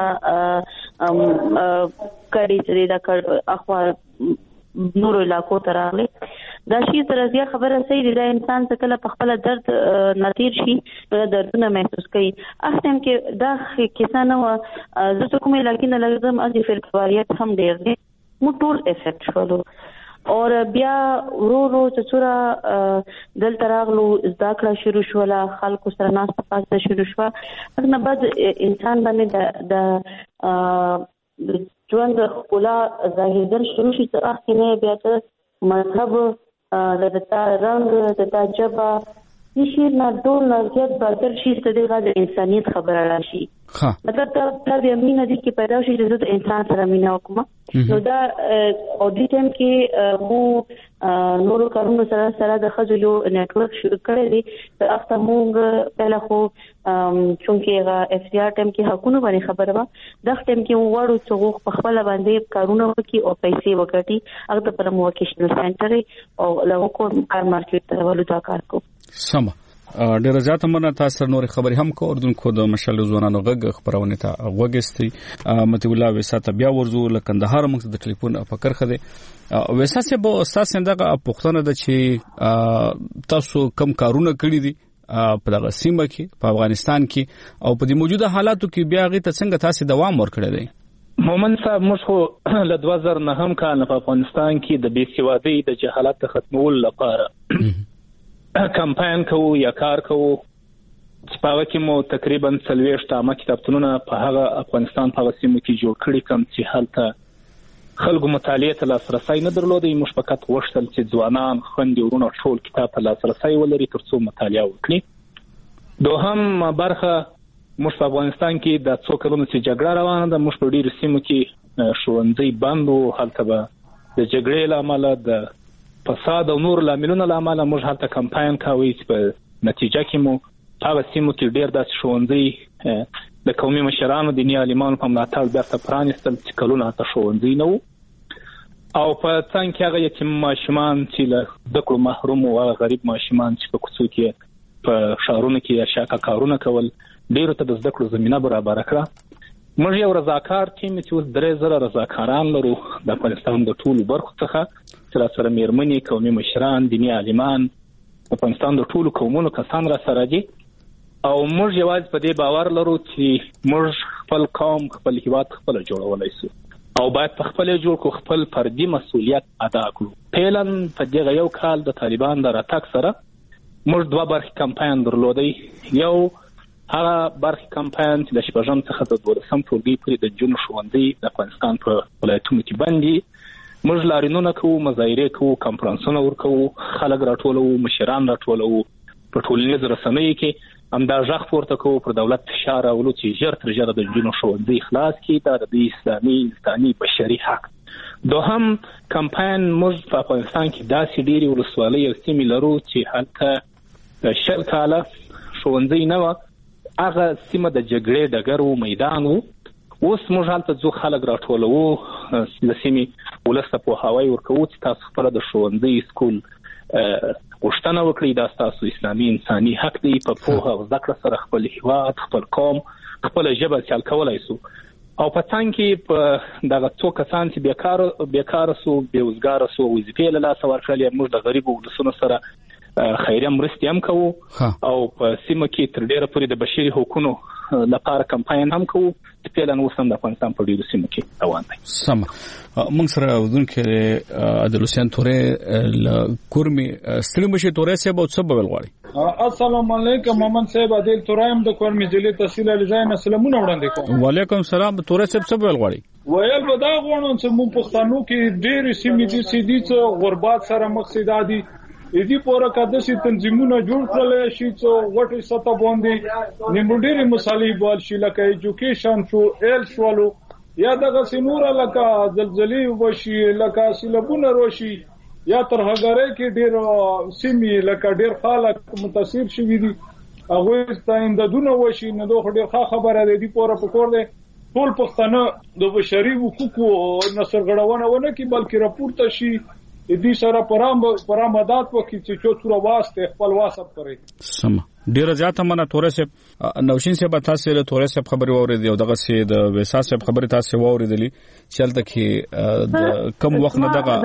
کړي چې دا اخوا نور علاقو ته راغلي دا شی ترځه خبره صحیح دی دا انسان څه کله په خپل درد نتیر شي دردونه محسوس کوي اخته کې دا کیسه نه و زه کومه علاقې نه لګم از فلکواریت هم ډیر دی مو ټول افیکټ شولو اور بیا ورو چې څورا دل تراغلو ذکر شروع شولا خلکو سره ناس پاسه شروع شو نه بعد انسان باندې د ژوند خلا ظاهر شروع شي چې اخته نه بیا ته مذهب د رنګ د جبا نشي نه ډول نه زیات بدل شي ستدي غږ انسانيت خبره راشي مطلب دا د امینه دي کې پیدا شي چې د انسان سره مینا وکم نو دا اودیټم کې مو نورو کارونو سره د خځلو نتورک شروع کړی دی اخته مونږ پهله خو چونکه اف سی آر ټیم کې حقونه باندې خبره وا د ټیم کې وړو څوغ په خپل باندې کارونه وکي او پیسې وکړي هغه پر مو وکیشنل سنټر او له کو کار مارکیټ ته ولودا کار کو سم ډیر زیات مننه تاسو نور خبرې هم کو اردوونکو د مشال ځوانانو غږ خبرونه ته وګستي متي الله وساته بیا ورزو لکندهار موږ د ټلیفون فکر خده وساسه به استاد څنګه پښتنه د چې تاسو کم کارونه کړی دي په دغه سیمه کې په افغانستان کې او په دې موجوده حالاتو کې بیا غي ته څنګه تاسو دوام ورکړی دی مومن صاحب موږ خو له 2009 کال په افغانستان کې د بیسوادۍ د جهالت ختمولو لپاره کمپاین کوو یا کار کوو چې په هغه کې مو تقریبا 40 عامه کتابتونونه په هغه افغانستان په سیمه کې جوړ کړي کوم چې هلته خلکو مطالعه ته لاسرسي نه درلودي موږ فقط وښتل چې ځوانان خوندې ورونه ټول کتاب ته لاسرسي ولري ترڅو مطالعه وکړي دوهم برخه موږ په افغانستان کې د څو کلونو چې جګړه روانه ده موږ په ډیرو سیمو کې ښوونځي بند وو هلته به د جګړې له امله د فساد او نور لاملونه لامل موږ هلته کمپاین کوي چې په نتیجه کې مو هغه سیمو کې ډیر د ښوونځي د قومي مشرانو د دیني عالمانو په ملاتړ بیرته پرانیستل چې کلونه ته ښوونځي نه وو او په څنګه کې هغه یتیم ماشومان چې له دکړو محروم او غریب ماشومان چې په کوڅو کې په ښارونو کې شاکه کارونه کول ډیرو ته د زده کړو زمينه برابر کړه موږ یو رضاکار ټیم چې اوس 3000 رضاکاران لرو د افغانستان د ټولو برخو څخه چې سره میرمنې قومي مشران دیني عالمان افغانستان د ټولو قومونو کسان را سره دي او موږ یوازې په دې باور لرو چې موږ خپل قوم خپل هیواد خپل جوړولای شو او باید په خپل جوړ کو خپل فردي مسؤلیت ادا کړو پهلن په دغه یو کال د طالبان د راتګ سره موږ دوه برخې کمپاین درلودی یو هغه برخې کمپاین چې د شپږم څخه د 12 ټولګي پورې د جون ښوونځي د افغانستان په ولایتونو کې باندې موږ لارینونه کوو مظاهره کوو کانفرنسونه ورکوو خلک راټولو مشران راټولو په ټولنیز رسنیو کې همدا ځخ پورته کوو پر دولت فشار او چې ژر تر ژره د جون ښوونځي خلاص کړي دا د اسلامي انساني بشري حق دوهم کمپاین موږ په افغانستان کې داسې ډېری ولسوالۍ او سیمې لرو چې هلته شل کاله ښوونځي نه و هغه سیمه د جګړې ډګر و میدان و اوس موږ هلته ځو خلک راټولو د سیمې ولسته پوهاوی ورکوو چې تاسو خپل د ښوونځي سکول غوښتنه وکړئ دا تاسو اسلامي انساني حق دی په پوهه او زده کړه سره خپل هیواد خپل قوم خپل ژبه چل کولای شو او په څنګه کې په دغه څو کسان چې بیکار سو بیوزګار سو وظیفې له لاسه ورکړل موږ د غریبو ولسونو سره خیریه مرستې هم کوو او په سیمه کې تر ډیره پورې د بشري حقوقو لپاره کمپاین هم کوو چې پهلن وسم د افغانستان په ډیرو سیمو کې روان دی سم موږ سره ودونکو عبدالحسین تورې کورمي ستلمشي تورې سه به څه بول غواړي السلام علیکم محمد صاحب عادل تورم د کورمي ضلع تحصیل الجاین سلامونه وړاندې کوم وعلیکم السلام تورې سه څه بول غواړي ویل به دا غواړم چې موږ پښتنو کې ډېر سیمې دي چې د غربت سره مقصد دي دې پوره کدسي تنظیمونه جوړ کړل شي چې وټي سطح باندې نیمډيري مصالح بول شي لکه ایجوکیشن شو ایل شوالو یا دغه سیموره لکه زلزلې وشي لکه سیلابونه وشي یا ترهګرۍ کې ډېر سیمې لکه ډېر خلک متاثر شوي دي هغه ستایندونه وشي نو دوه ډېر ښه خبره ده دي پوره پکور ده ټول پښتانه د بشري حقوقو نسرغړونه ونه کی بلکې راپورته شي دې سره پرامدات وکړي چې چوتره واسطه خپل واسط کړي. سم ډیره زیاته منه تورسه نوشین صاحب تاسو له تورسه خبري واورید یو دغه سي د وساس صاحب خبري تاسو واوریدلی چلته کې د کم وخت نه دغه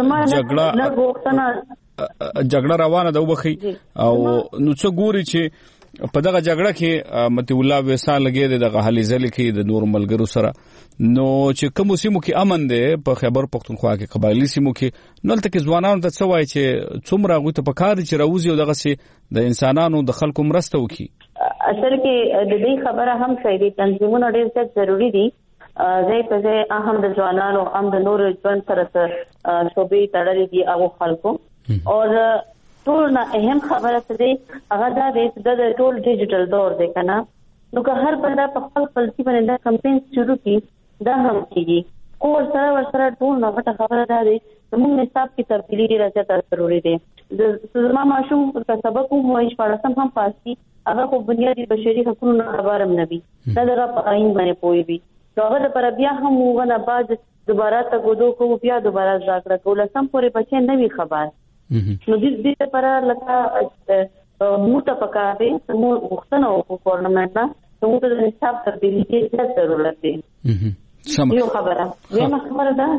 جګړه روانه ده وبخي او نو څو ګوري چې په دغه جګړه کې متي الله وسا لګي دغه حل ځل کې د نور ملګرو سره نو چې کوم سیمو کې امن ده په خیبر پختونخوا کې قبایلی سیمو کې نو تل کې ځوانانو ته څه وایي چې څومره غوته په کار چې راوځي او دغه سي د انسانانو د خلکو مرسته وکي. اصل کې د دې خبره هم صحیح دي تنظیمونه ډېر ضروری دي زي په ځای اهم د ځوانانو هم د نور ژوند سره شوبې تړلې دي هغه خلکو او ټول نه اهم خبره څه دي هغه دا د ټول ډیجیټل دور دی کنه نو که هر بنده په خپل پلسي باندې دا کمپاین شروع کړي دا هم کیږي او ورسره ټول نه غټه خبره ده چې موږ حساب کې تبدیلی راځي ضروري دي د زما ماشوم په سبق مو هیڅ پړسم هم پاسي هغه په بنیادی بشري حقوقو خبرم نه وي دا دغه آئین باندې پوي وي هغه پر بیا هم ونه بعد دوباره تا غوډو کو بیا دوباره ځاګړه کول سم پورې بچي نه وي خبر نو دې لپاره لکه موته پکاره مو وختنه او کورنمنت نو موږ د حساب تبدیلی کې ضرورت دی. یو خبره ویمه خبره ده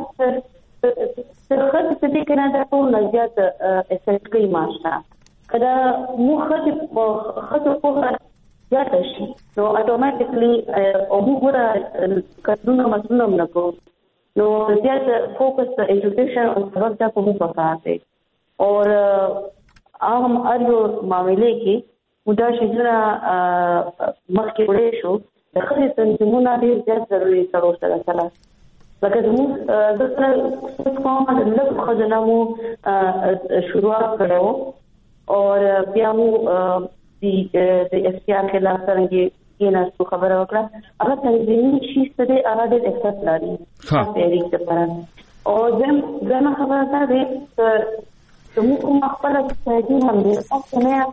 څرخه چې کنه دا ټول زیات اساس کوي ماشا کدا مو خطه په زیات شي نو اتوماتیکلی او موږ کډونه مسلمان نه کو نو زیات فوکس په ایجوکیشن او سبق ته په پکاره اور عام ارو معاملې کې مدا شجره مخکې وړې شو د خپل تنظیمونه ډېر زیات ضروري سره لکه موږ د څه کومه د لږ خزانه مو شروعات کړو او بیا مو د اختیار خلاف څنګه کې نه خبره وکړه هغه تنظیمي شي ستې هغه د احساس لري تحریک لپاره او زم خبره ده موږ خپل ځای هم دي او نه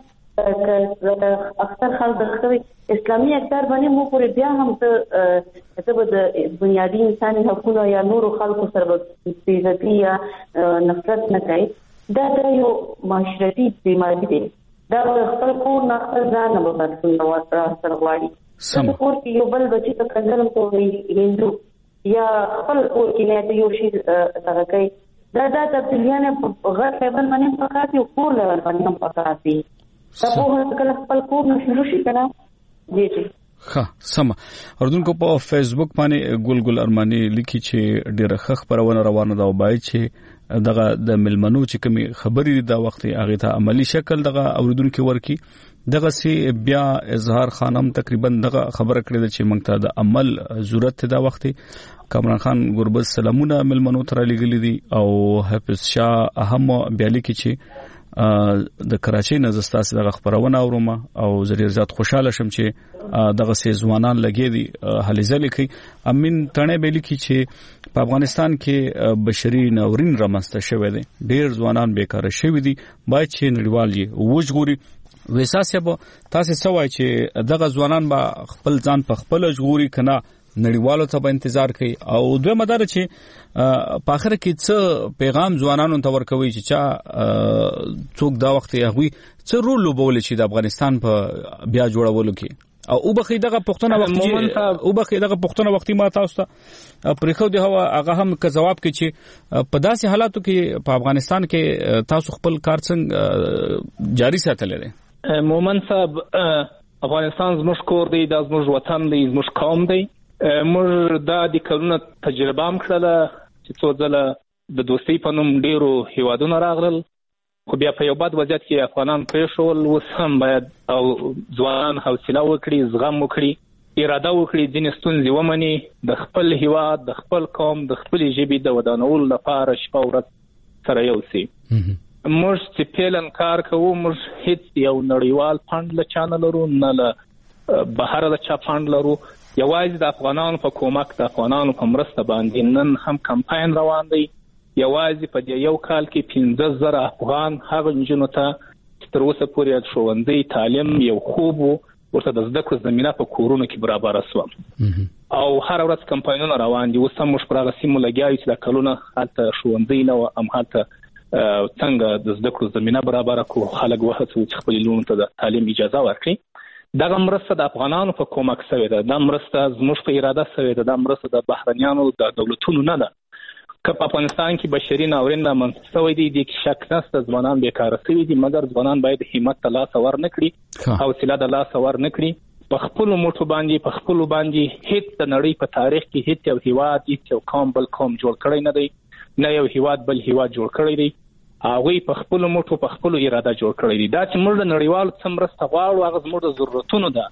اکثر خلک د اسلامي اقدار باندې مو پورې بیا هم ته د بنیادی انساني حقوقو یا نورو خلکو سره بیزتی یا نفرت نه کوي دا یو معاشرتي بیماری دی دا خپل کور نه خپل ځان نه بدلون سره غواړي سم کور کې یو بل بچی ته کنځلم کوي هندو یا خپل کور کې نه یو شي هغه کوي دا تبدیلیانه غیر خبر باندې پکاتي او کور لور باندې پکاتي دا په خپل خپل کور نه شروع شي کنه جی ها سم اردوونکو په فیسبوک باندې ګل ارمانی لیکي چې ډیره ښه خبرونه روانه ده او باید چې دغه د ملمنو چې کومي خبرې دا وخت هغه ته عملی شکل دغه اوریدونکو ورکی دغه سي بیا اظهار خانم تقریبا دغه خبره کړې چې موږ ته د عمل ضرورت ده وخت کامران خان ګوربز سلامونه ملمنو تر لګلې دي او حافظ شاه اهم بیالي کې چې د کراچۍ نه زستاسي دغه خبرونه اورم او زړه زیات خوشاله شم چې دغه سي ځوانان لګي دي حلیزه لیکي امین تنه بیلی کی چې په افغانستان کې بشري ناورین رامنځته شوی دی ډیر ځوانان بیکاره شوی دي باید چې نړیوال یې وژغوري وساسه تاسو سوای چې دغه ځوانان به خپل ځان په خپل ژغوري کنه نړیوالو ته به انتظار کوي او دوی مدار چې په اخر کې څه پیغام ځوانانو ته ورکوي چې چا څوک دا وخت هغوی څه رول لوبول شي د افغانستان په بیا جوړولو کې او وبخې دغه پښتنه وختي ما تاسو ته پرېخو دی هغه هم که جواب کې چې په داسې حالاتو کې په افغانستان کې تاسو خپل کار څنګه جاری ساتلی دی. مومن صاحب افغانستان زموږ کور دی دا زموږ وطن دی زموږ قوم دی موږ دا د کلونو تجربه هم کړله چې څو ځله د دوستۍ په نوم ډیرو هیوادونه راغلل خو بیا په یو بد وضعیت کې افغانان پرېښول اوس هم باید او ځوانان حوصله وکړي زغم وکړي اراده وکړي ځینې ستونزې ومني د خپل هیواد د خپل قوم د خپلې ژبې د ودانولو لپاره شپه ورځ سره یو سي موږ چې پیلن کار کوو موږ هیڅ یو نړیوال فنډ له چا نه لرو نه له بهر له چا فنډ لرو یوازې د افغانانو په کومک د افغانانو په مرسته باندې نن هم کمپاین روان دی یوازې په دې یو کال کې 15,000 افغان هغه نجونو ته تر اوسه پورې ښوونځي تعلیم یو خوب ورته د زده کړو زمينه په کورونو کې برابر شوه او هر ورځ کمپاینونه روان دي. اوس هم موږ پر هغه سیمو لګیا یو چې د کلونه هلته ښوونځي نه وو، هم هلته څنګه د زده کړو زمینه برابره کړو، خلک وهڅوو چې خپلې لوڼو ته د تعلیم اجازه ورکړي. دغه مرسته د افغانانو په کومک سوې ده، دا مرسته زموږ په اراده سوې ده، دا مرسته د بهرنیانو د دولتونو نه ده. که په افغانستان کې بشري ناورین رامنځته شوی دی، د شک نشته ځوانان بیکاره شوي دي، مګر ځوانان باید همت ته لاس ورنه کړي، حوصله د لاس ورنه کړي. په خپل موټو باندې په خپل باندې هیڅ د نړۍ په تاریخ کې هیڅ یو هیواد هیڅ یو قوم بل قوم جوړ کړی نه دی، نه یو هیواد بل هیواد جوړ کړی دی. هغوی په خپل موټو په خپل اراده جوړ کړی دی. دا چې موږ د نړیوالو څخه مرسته غواړو هغه زموږ د ضرورتونو ده،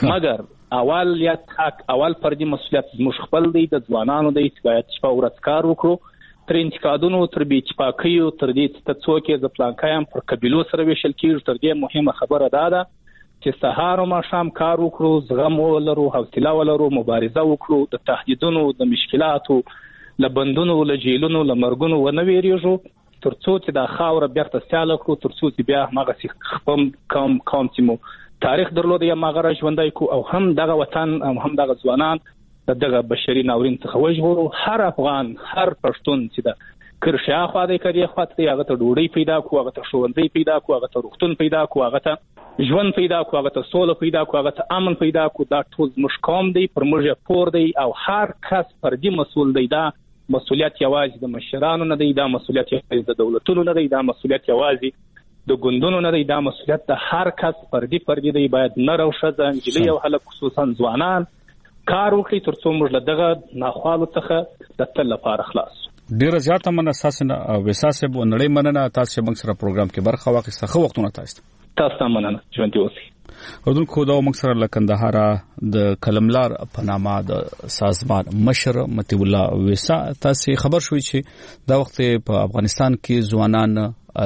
مګر اول فردي مسؤلیت زموږ خپل دی، د ځوانانو دی چې باید شپه ورځ کار وکړو، تر انتقادونو تر بې اتفاقیو تر دې چې څوک یې د پلانکایم پر قبیلو سره ویشل کېږي، تر دې مهمه خبره دا ده چې سهار او ماښام کار وکړو، زغم ولرو، حوصله ولرو، مبارزه وکړو، د تهدیدونو د مشکلاتو له بندونو له جیلونو له مرګونو ونه ویریږو، تر څو چې دا خاوره بیرته سیاله کړو، تر څو چې بیا هماغسې خپل قوم چې مو تاریخ درلود یا هغه ژوندی کړو، او هم دغه وطن او هم دغه ځوانان دغه بشري ناورین څخه وژغورو. هر افغان هر پښتون چې د کرشیا خوا دی کړي خوا ته هغه ته ډوډۍ پیدا کړو، هغه ته ښوونځی پیدا کړو، هغه ته روغتون پیدا کړو، هغه ته ژوند پیدا کړو، هغه ته سوله پیدا کړو، هغه ته امن پیدا کړو. دا ټول زموږ قوم دی، پر موږ پور دی، او هر کس فردي مسؤل دی. دا مسؤلیت یوازې د مشرانو نه دی، دا مسؤلیت یوازې د دولتونو نه دی، دا مسؤلیت یوازې د ګوندونو نه دی، دا مسؤلیت د هر کس فردي دی. باید نر او ښځه، نجلۍ او هلک، خصوصا ځوانان کار وکړي تر څو موږ له دغه ناخوالو څخه د تل لپاره خلاص. ډیره زیاته مننه تاسو نه وساسه بو نړۍ مننه تاسو چې موږ سره پروګرام کې برخه واخیسته. خو وختونه تاسو ته مننه. ژوند اوسئ. اردن خو دا موږ سره لکندهار د کلملار په نامه د سازمان مشر متي الله وسا تاسو خبر شوي چې دا وخت په افغانستان کې ځوانان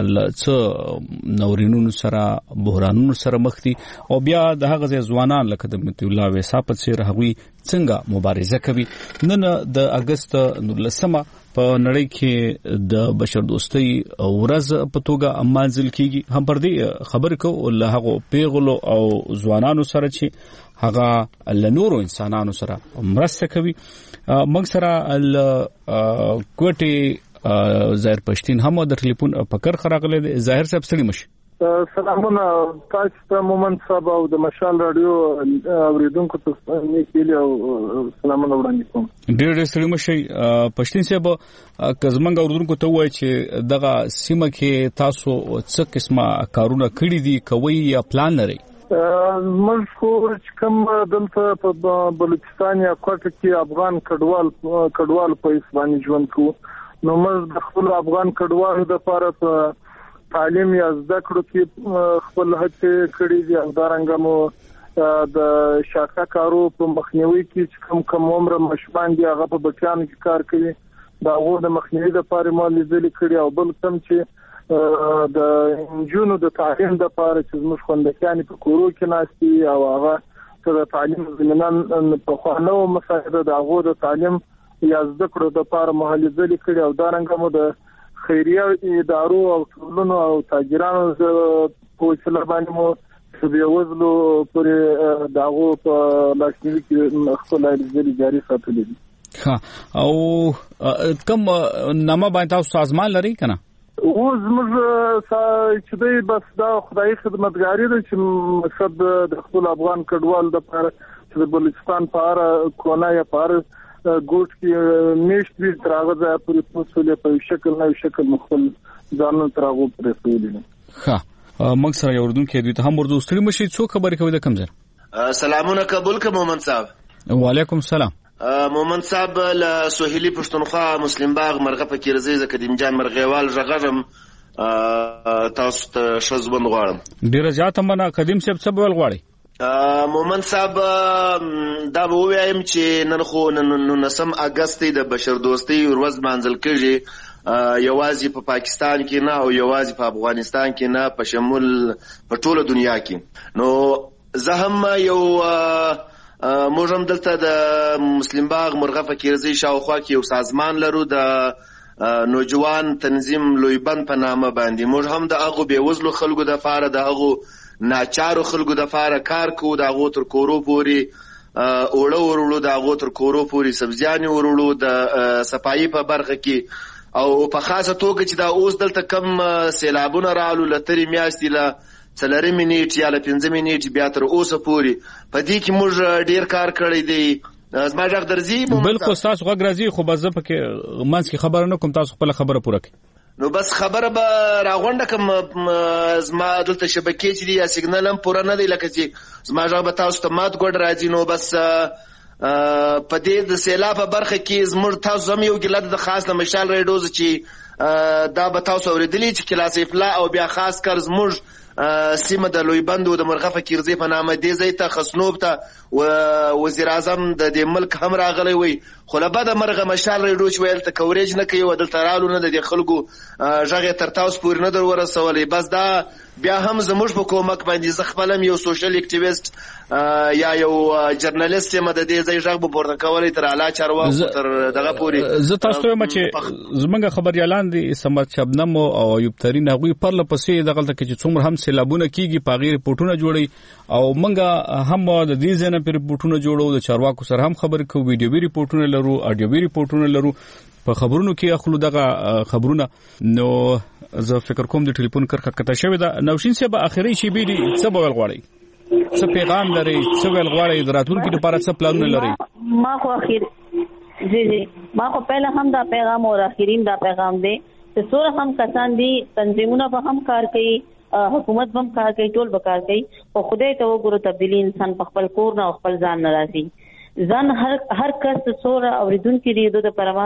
څه نورینونو سره بحرانونو سره مخ دي، او بیا د هغه ځوانان لکه د متي الله وسا په څیر هغوی څنګه مبارزه کوي. نن د اگست 19 په نړۍ کې د بشر دوستۍ ورځ په توګه مانځل کیږي. هم پر دې خبرې کوو له هغو پیغلو او ځوانانو سره چې هغه له نورو انسانانو سره مرسته کوي. موږ سره کوټي ظاهر پښتين هم د ټلیفون په کار خراغله دي. ظاهر صاحب ستړي مشي. سلامونه تاسو ته مومن صاحب او د مشال رادیو اوریدونکو ته نیکیلی او سلامونه وړاندې کوم. ډېر ستړي مشي. پښتين صاحب کزمنګ اوریدونکو ته وایي چې دغه سیمه کې تاسو څه قسمه کارونه کړی دي، کوي یا پلان لري؟ موږ خو کوم دلته په بلوچستان یا کوټه کې افغان کډوال په اسباني ژوند کوو، نو موږ د خپل افغان کډوالو لپاره په تعلیم یا زده کړو کې خپل هڅې کړې دي، او دا رنګه مو د شاکه کارو په مخنیوي کې چې کوم عمر مشبان دي هغه په بچیانو کې کار کوي، دا غو د مخنیوي لپاره مو لیدل کړی، او بل کوم چې د جنونو د تعلیم لپاره چې موږ خوندکان په کورو کې ناشتي او هغه د تعلیم زمينان په خوانو مساعده د هغه د تعلیم یا زده کړو د لپاره مهاجرت کړي، او دا رنګه مو د خیریه ادارو او ټولنو او تاجرانو په وسیله باندې مو چې وزلو پر داغو په لاشنوي کې خپل اړیکې جاري ساتلې دي. ها او کوم نامه باندې تاسو سازمان لري کنه؟ اوس موږ چې دی بس دا خدای خدمتګاری ده چې مقصد د خپل افغان کډوال د لپاره چې د بلوچستان په اړه کونه یا په ګوټ کې میشت وی تراغه ځای پورې مسولې په شکل نه شکل مخل ځانو تراغه پرې سولې. ها موږ سره یو اردوونکو دوی ته هم ورته ستړي مشي. څو خبرې کوي د کم ځای؟ سلامونه قبول ک مومن صاحب. وعلیکم السلام. مومن صاحب له سهیلی پښتونخوا مسلم باغ مرغه پکې رزي ز قدیم جان مرغیوال ژغرم تاسو ته شزبند غواړم. ډیره زیاته مننه. قدیم صاحب څه بول غواړي؟ مومن صاحب دا به وایم چې نن خو 19 اگست د بشر دوستۍ ورځ مانځل کېږي، یوازې په پاکستان کې نه او یوازې په افغانستان کې نه، په شمول په ټوله دنیا کې. نو زه هم یو موږ هم دلته د مسلم باغ مرغه فکرزي شاوخوا کې یو سازمان لرو، د نوجوان تنظیم لویبند په نامه باندې. موږ هم د هغو بېوزلو خلکو د لپاره، د هغو ناچارو خلکو د لپاره کار کوو، د هغو تر کورو پورې اوړه ورولو د هغو تر کورو پورې سبزیانې ورولو د صفایي په برخه کې او په خاصه توګه چې دا اوس دلته کم سیلابونه راغلو له ترې میاشتې له 4 منټ یا له 5 منټ بیا تر اوسه پورې په دې کې موږ ډیر کار کړی دی زما غږ درځي بالکل تاسو غږ راځي خو بس په کې منځ کې خبره نه کوم تاسو خپل خبره پوره کړئ نو بس خبره به راغونډه کوم زما دلته شبکې چې دی یا سیګنال هم پوره نه دی لکه چې زما غږ به تاسو ته مات ګوډ راځي نو بس په دې د سیلاب په برخه کې زموږ تاسو هم یو ګیله د خاص له مشال ریډوز چې دا به تاسو اوریدلی چې کلاس افلا او بیا خاص کار زموږ سیمه د لوی بندو د مرغه فکرزی په نامه دی زی ته خصنوب ته وزیر اعظم د دې ملک هم راغلی وي خو له بده مرغه مشال ریډو چې ویل ته کوریج نه کوي او دلته رالو نه د خلکو ژغه تر تاسو پورې نه در ورسولې بس دا بیا هم زموږ په کومک باندې زه خپل یو سوشل اکټیویست یا یو جرنالیست یم د دې ځای ژغ به پورته کولی تر اعلی چارواکو تر دغه پورې زه تاسو ته وایم چې زموږ خبريالان دي سمت شبنم او ایوب ترین هغوی پرله پسې دغه ته چې څومره هم سیلابونه کیږي په غیر پورټونه جوړي او موږ هم د دې ځنه پر پورټونه جوړو د چارواکو سره هم خبرې کوو ویډیو ریپورټونه لرو اډیو ریپورټونه لرو په خبرونو کې اخلو دغه خبرونه نو زه فکر کوم د ټلیفون کرخه کته شوی دا نوشین صاحب اخري شی بیري څه بول غواړي څه پیغام لري څه ویل غواړي د راتلونکي لپاره څه پلانونه لري ما خو اخر جی ما خو پہله هم دا پیغام او اخرین دا پیغام دی چې سور هم کسان دي تنظیمونه به هم کار کوي حکومت هم کار کوي ټول به کار کوي او خدای ته وګورو تبدیلی انسان په خپل کور نه خپل ځان نه راځي ځان هر کس سور اوریدونکو دی د پرما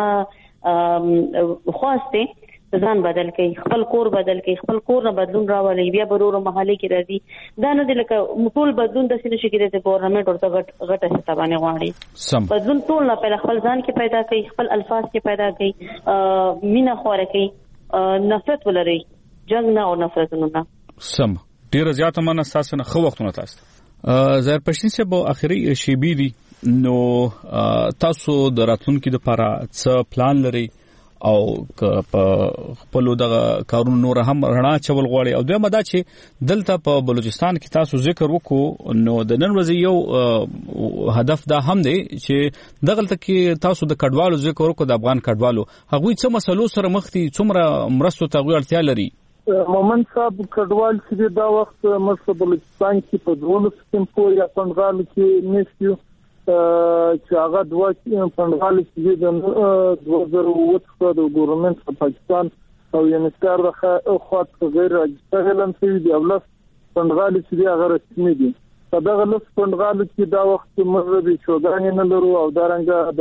خواسته ځان بدل کړي خپل کور بدل کړي خپل کور نه بدلون راولي بیا برورو محلي کې راځي دا نه د لکه ټول بدلون د سینې شي کې د ګورنمنت ورته غټه ستابانه غواړي بدلون ټول نه په خپل ځان کې پیدا کړي خپل الفاظ کې پیدا کړي مینا خوره کړي نفرت ولري جنگ نه او نفرت نه سم ډیر زیاته مننه تاسو نه خو وختونه تاسو زهر پښتین صاحب اخري شی بي نو تاسو د راتلونکو لپاره څه پلان لري او په خپل دغه کارونو نور هم رڼا چول غواړي او دوی مدا چې دلته په بلوچستان کې تاسو ذکر وکړو نو د نن ورځې یو هدف دا هم دی چې دغه کې تاسو د کډوالو ذکر وکړو د افغان کډوالو هغوی څه مسلو سره مخ دي څومره مرستو ته اړتیا لري مومن صاحب کډوال چې دا وخت مخ بلوچستان کې په دولت سیستم پورې یا پنځغال کې نشي چې هغه دوه پنځغال چې د 2008 د ګورنمنت په پاکستان او یونیسکار د خاط غیر راجستر اعلان شوی دی او لس پنځغال چې هغه رسمي دي په دغه لس پنځغال کې دا وخت مذهبي شوګان نه لرو او دارنګه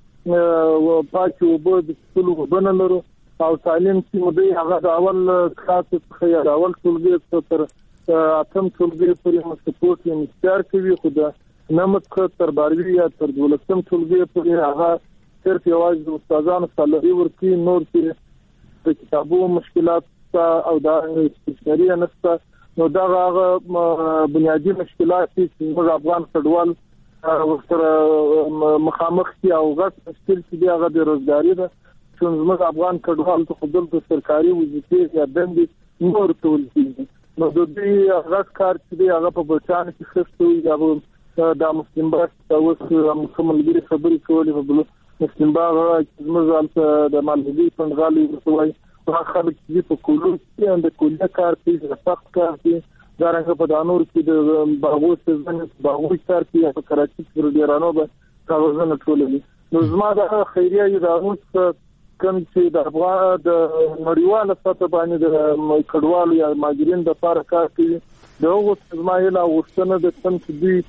د پاکي وبو د ټولو وبنه لرو او تعلیم چې مودي هغه د اول کلاس څخه یا اول ټولګي تر اتم ټولګي پورې مسپورټ یونیسکار کوي خو د نمت تر باروی یا تر دولتم ټولګي پورې هغه صرف یوازې د استادانو سالري ورکړي نور چې د کتابو مشکلات او دا استشاري نشته نو دا هغه بنیادی مشکلات چې موږ افغان کډوال ورسره مخامخ دي او غټ مشکل چې هغه د روزګاری ده چې موږ افغان کډوال ته خپل د سرکاري وظیفې یا دندې نور ټول دي نو د دې غټ کار چې هغه په بچان کې خستوي یا دا مسلم باغ اوس کوملګری خبرې کولې په بل مسلم باغ چې موږ د مالګي پنځغالي ورسوي هغه خلک چې په کولو کې د کولیا کار کوي سخت کار کوي دا رنګ په دانور کې د باغو سیزن باغو کار کوي په کراچي کې ډیرانو به کاغذونه ټولوي نو زما د خیریه ادارو کوم چې د افغان د نړیواله سطح باندې د کډوالو یا ماجرین د لپاره کار کوي دغه زمایله وښتنه د تم چې دی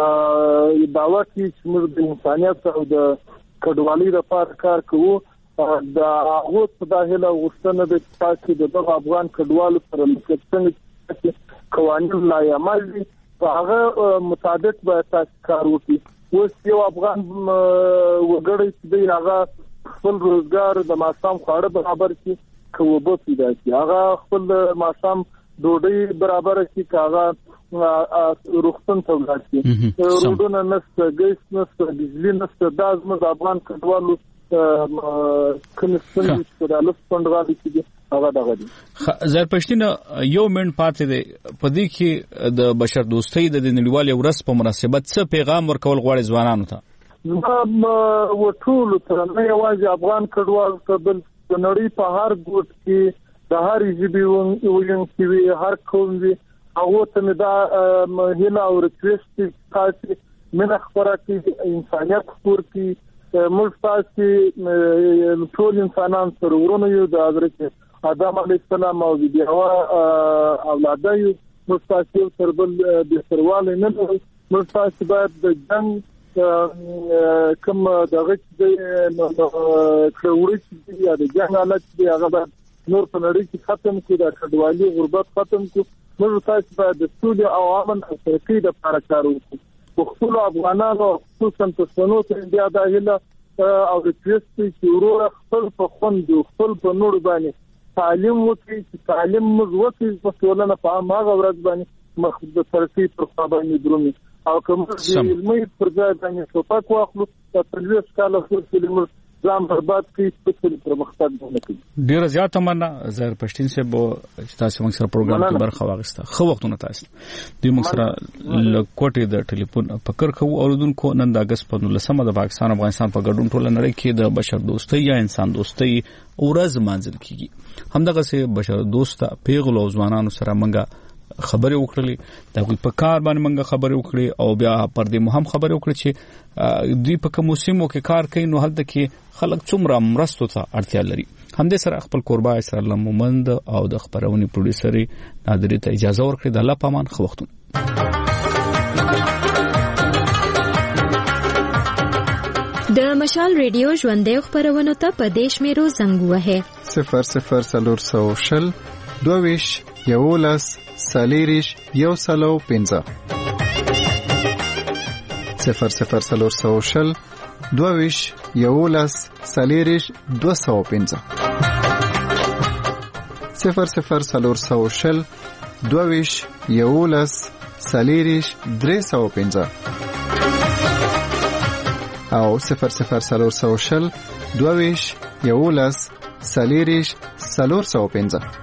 داوا کې چې موږ د انسانيت او د کډوالۍ لپاره کار کوو دا هغه په داخله وښتنه د چې د افغان کډوالو سره څنګه قوانين لا عمل دي هغه مطابق به تاسو کار وکړي اوس یو افغان وګړی چې هغه خپل روزګار د ماسام خواړه برابر کړي کوو پیدا کړي هغه خپل ماسام ډوډۍ برابر کړي هغه روغتون ته ولاړ روډونه نشته ګیس نشته بجلی نشته دا زموږ افغان کډوالو کوم څه چې د لس پندغالي کې هغه دغه دي. زرپشتین یو منټ پاتې دی په دې کې د بشر دوستۍ د نړیوالې ورځ په مناسبت څه پیغام ورکول غواړي ځوانانو ته؟ و ټول تر نه یوازې افغان کډوال ته بل د نړۍ په هر ګوټ کې د هر ژبې ویونکي وي هر قوم وي هغه ته دا هیله او ریکوست تاسو من خبره کې انسانيت خور کې موږ تاسو ټول انسانان سره ورونه یو د حضرت آدم علیه السلام او د اولادایو مستاسیو تربل د سرواله نه مستاسي باید د جنگ کوم دغه د کړوړی یا د جنگ حالت دی هغه نور په نړۍ کې ختم کړي د کډوالي غربت ختم کړي موږ تاسو باید د سولې او امن او ترقۍ لپاره کار وکړو خپل افغانانو خصوصا پښتنو ته بیا د هیله او د تریسټي چې ورو خپل په خوند خپل په نور باندې تعلیم وکړي چې تعلیم موږ وکړي په ټولنه په هغه ورځ باندې مخ د ترقۍ پر خوا باندې درومي او کوم چې علمي پر ځای باندې ټوپک واخلو د تلويث کاله سره موږ ځان برباد کړي په پرمختګ باندې ډیر زیات مننه زهر پښتين صاحب چې تاسو موږ سره پروګرام کې برخه واغسته خو وختونه تاسو د موږ سره لکوټي د ټلیفون فکر کوو اوردونکو نن د اگست په 19 د پاکستان افغانستان په ګډون ټول نړۍ کې د بشر دوستۍ یا انسان دوستۍ ورځ مانځل کیږي همدغه سه بشر دوسته پیغلو ځوانانو سره منګه خبرې وکړلې دا په کار باندې منګه خبرې وکړې او بیا پر دې مهم خبرې وکړې چې دوی په کوم موسمو کې کار کوي نو هلته کې خلک څومره مرستو ته اړتیا لري همدې سره خپل قربا اسرائیل مومند او د خبرونې پروډوسر نادری ته اجازه ورکړه د الله پامان خو وختونه د مشال ریډیو ژوندې خبرونه ته په دیش میرو زنګ وه 00 دویش یولس سالیریش یو سلو پنځه 00 دویش یولس سالیریش 205 00 دویش یولس سالیریش 305 او 00 دویش یولس سالیریش 405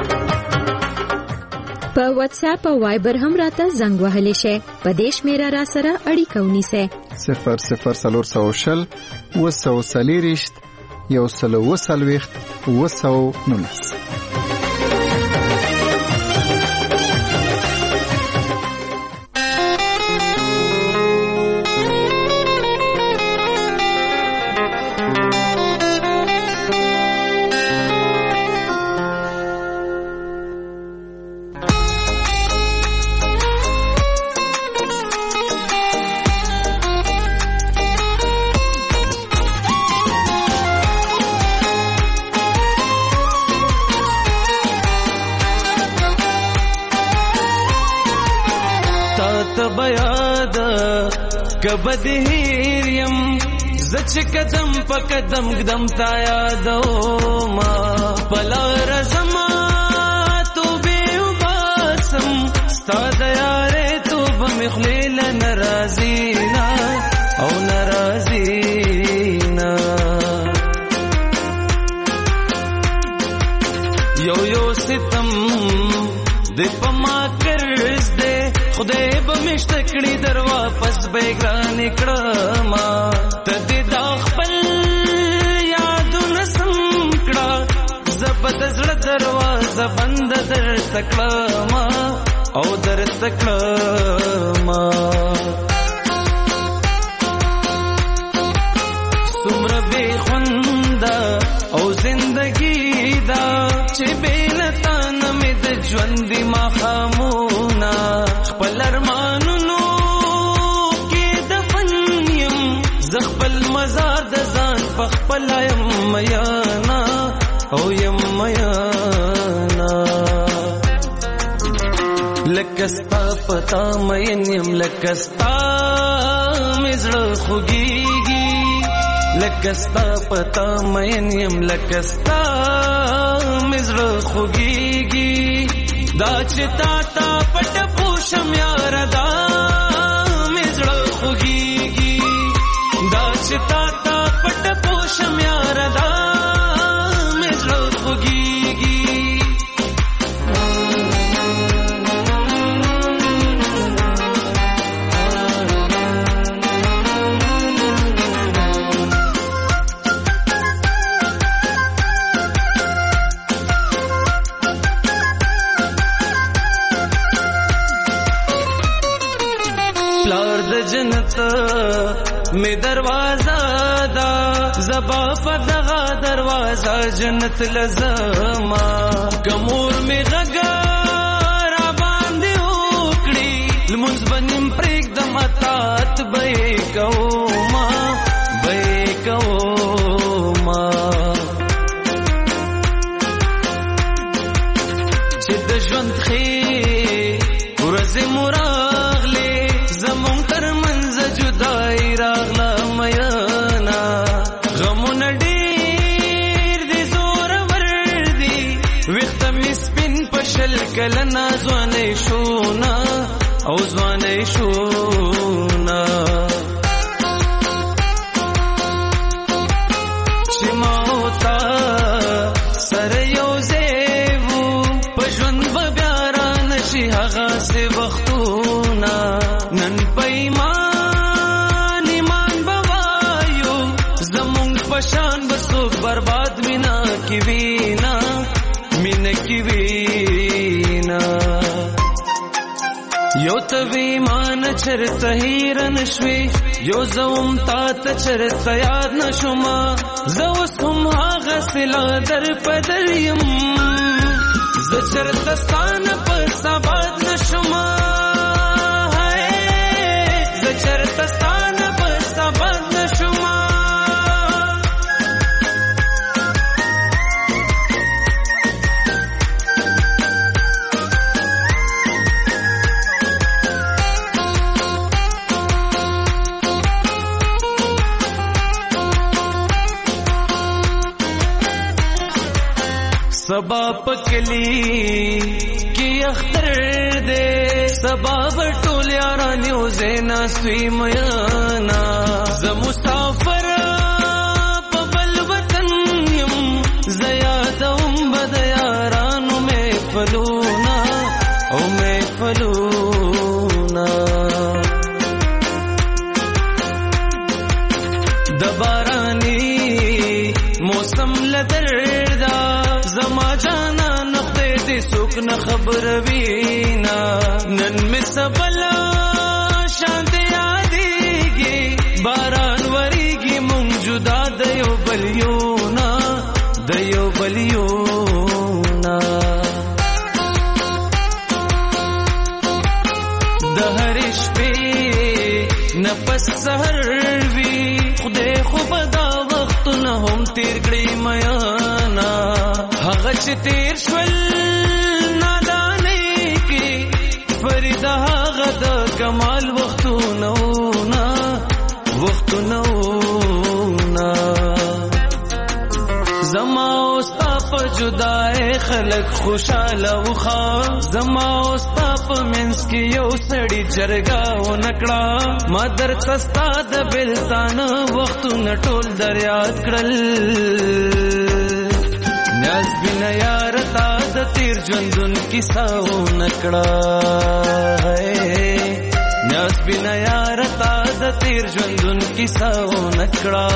په واتس اپ او وایبر هم راته زنګ وهلی شي په دیش میرا را سره اړیکه ونیسه 00 وسلیریشت یو سلو وسلويخت وسو نونس کبدهیریم زچ قدم په قدم قدم تا یادو ما پلا رزما تو به وباسم ستاد یاره تو بمخلیل ناراضینا او ناراضینا یو ستم د پما کرز دے خدای به مشتکړي در واپس بیگان کړما ته د خپل یادونه سم کړه زبد زړه دروازه بند در تکړما او در تکړما څومره به خوندا او زندگی دا چې بیلتان مې د ژوند ما خامونا خپل ارمانونو کې د فنیم زخپل مزار د ځان په خپل یم میانا او یم میانا لکستا پتا مینیم لکستا مزړه خوږیږي لکستا پتا مینیم لکستا مزړه خوږیږي دا چې تا پټ پوشم یار دا مزړه خوږیږي دا چې تا پټ پوشم یار دا مزړه خوږیږي جنت می دروازه دا زبا پدغه دروازه جنت لزما کمور می غږ را باندې وکړي لمونځ بنیم پرېږدم اطاعت به یې کوما چې د ژوند ښې ورځې مو راغلې زمونږ تر منځ جدایي راغله میینه غمونه ډېر دي زورور دي ویښته مې سپین په شل کلنه ځوانۍ شونه او ځوانۍ شونه چې ما او تا سره یو ځای وو په ژوند به بیا رانشي هغسې وختونه نن په ایمان به وایو زمونږ په شان به څوک برباد مینه کې وینا مینه کې وینا یو ته ویمان چرته هیر نشوي یو زوم تا ته چرته یاد نشوما زه اوس هم هغسې لا در په در یم زه چرته ستانه په سباد نشوما زه چرته ستانه په سباد نشوما سبا پکلی کی اختر دے سبا بٹول یارانیو زینا سوی میانا ز مسافر پبل وطن یم زیادم بد یارانو میں فلونا او میں فلونا دبارانی موسم لدردا زما جانا نخدے دی سکن خبر وینا نن میں سبلا شانت یادیگی باران وریگی مونگ جدا دیو بلیونا دہرش پہ نفس سہر وی خدے خوبدا وقت نہ ہم تیر گڑی میانا هغه چې تیر شول نادانۍ کې فرید هغه د کمال وختونه زما او ستا په جدای خلک خوشاله وخا زما او ستا په منځ کې یو سړی جرګه ونکړه ما درته ستا د بېلتانه وختونه ټول در یاد کړل نیاز بنا یار تا د تیر ژوندون کیسه ونکړه نیاز بنا یار تا د تیر ژوندون کیسه ونکړه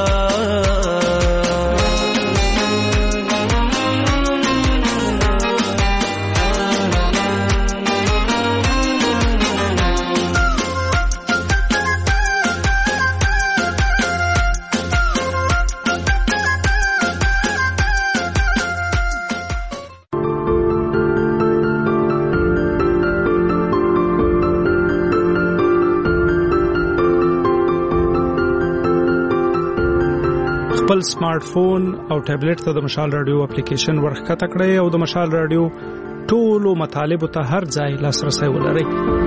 خپل سمارټ فون او ټابلیټ ته د مشال رادیو اپلیکیشن ورخکته کړئ او د مشال رادیو ټولو مطالبه ته هر ځای لاسرسي ولرئ.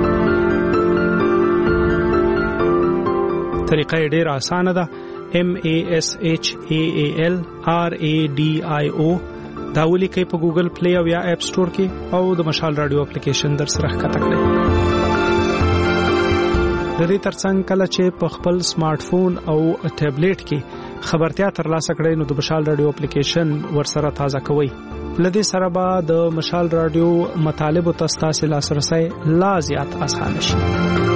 طریقه ډېره اسانه ده. MASHAALRADIO دا ولیکئ په ګوګل پلی او یا اپ سٹور کې او د مشال رادیو اپلیکیشن در سره ښکته کړئ. د دې ترڅنګ کله چې په خپل سمارټ فون او ټابلیټ کې خبرتیا ترلاسه کړئ نو د مشال رادیو اپلیکیشن ورسره تازه کوئ. لدې سره به د مشال رادیو مطالب او تاسو لاسرسي لا زیات اسانه شي.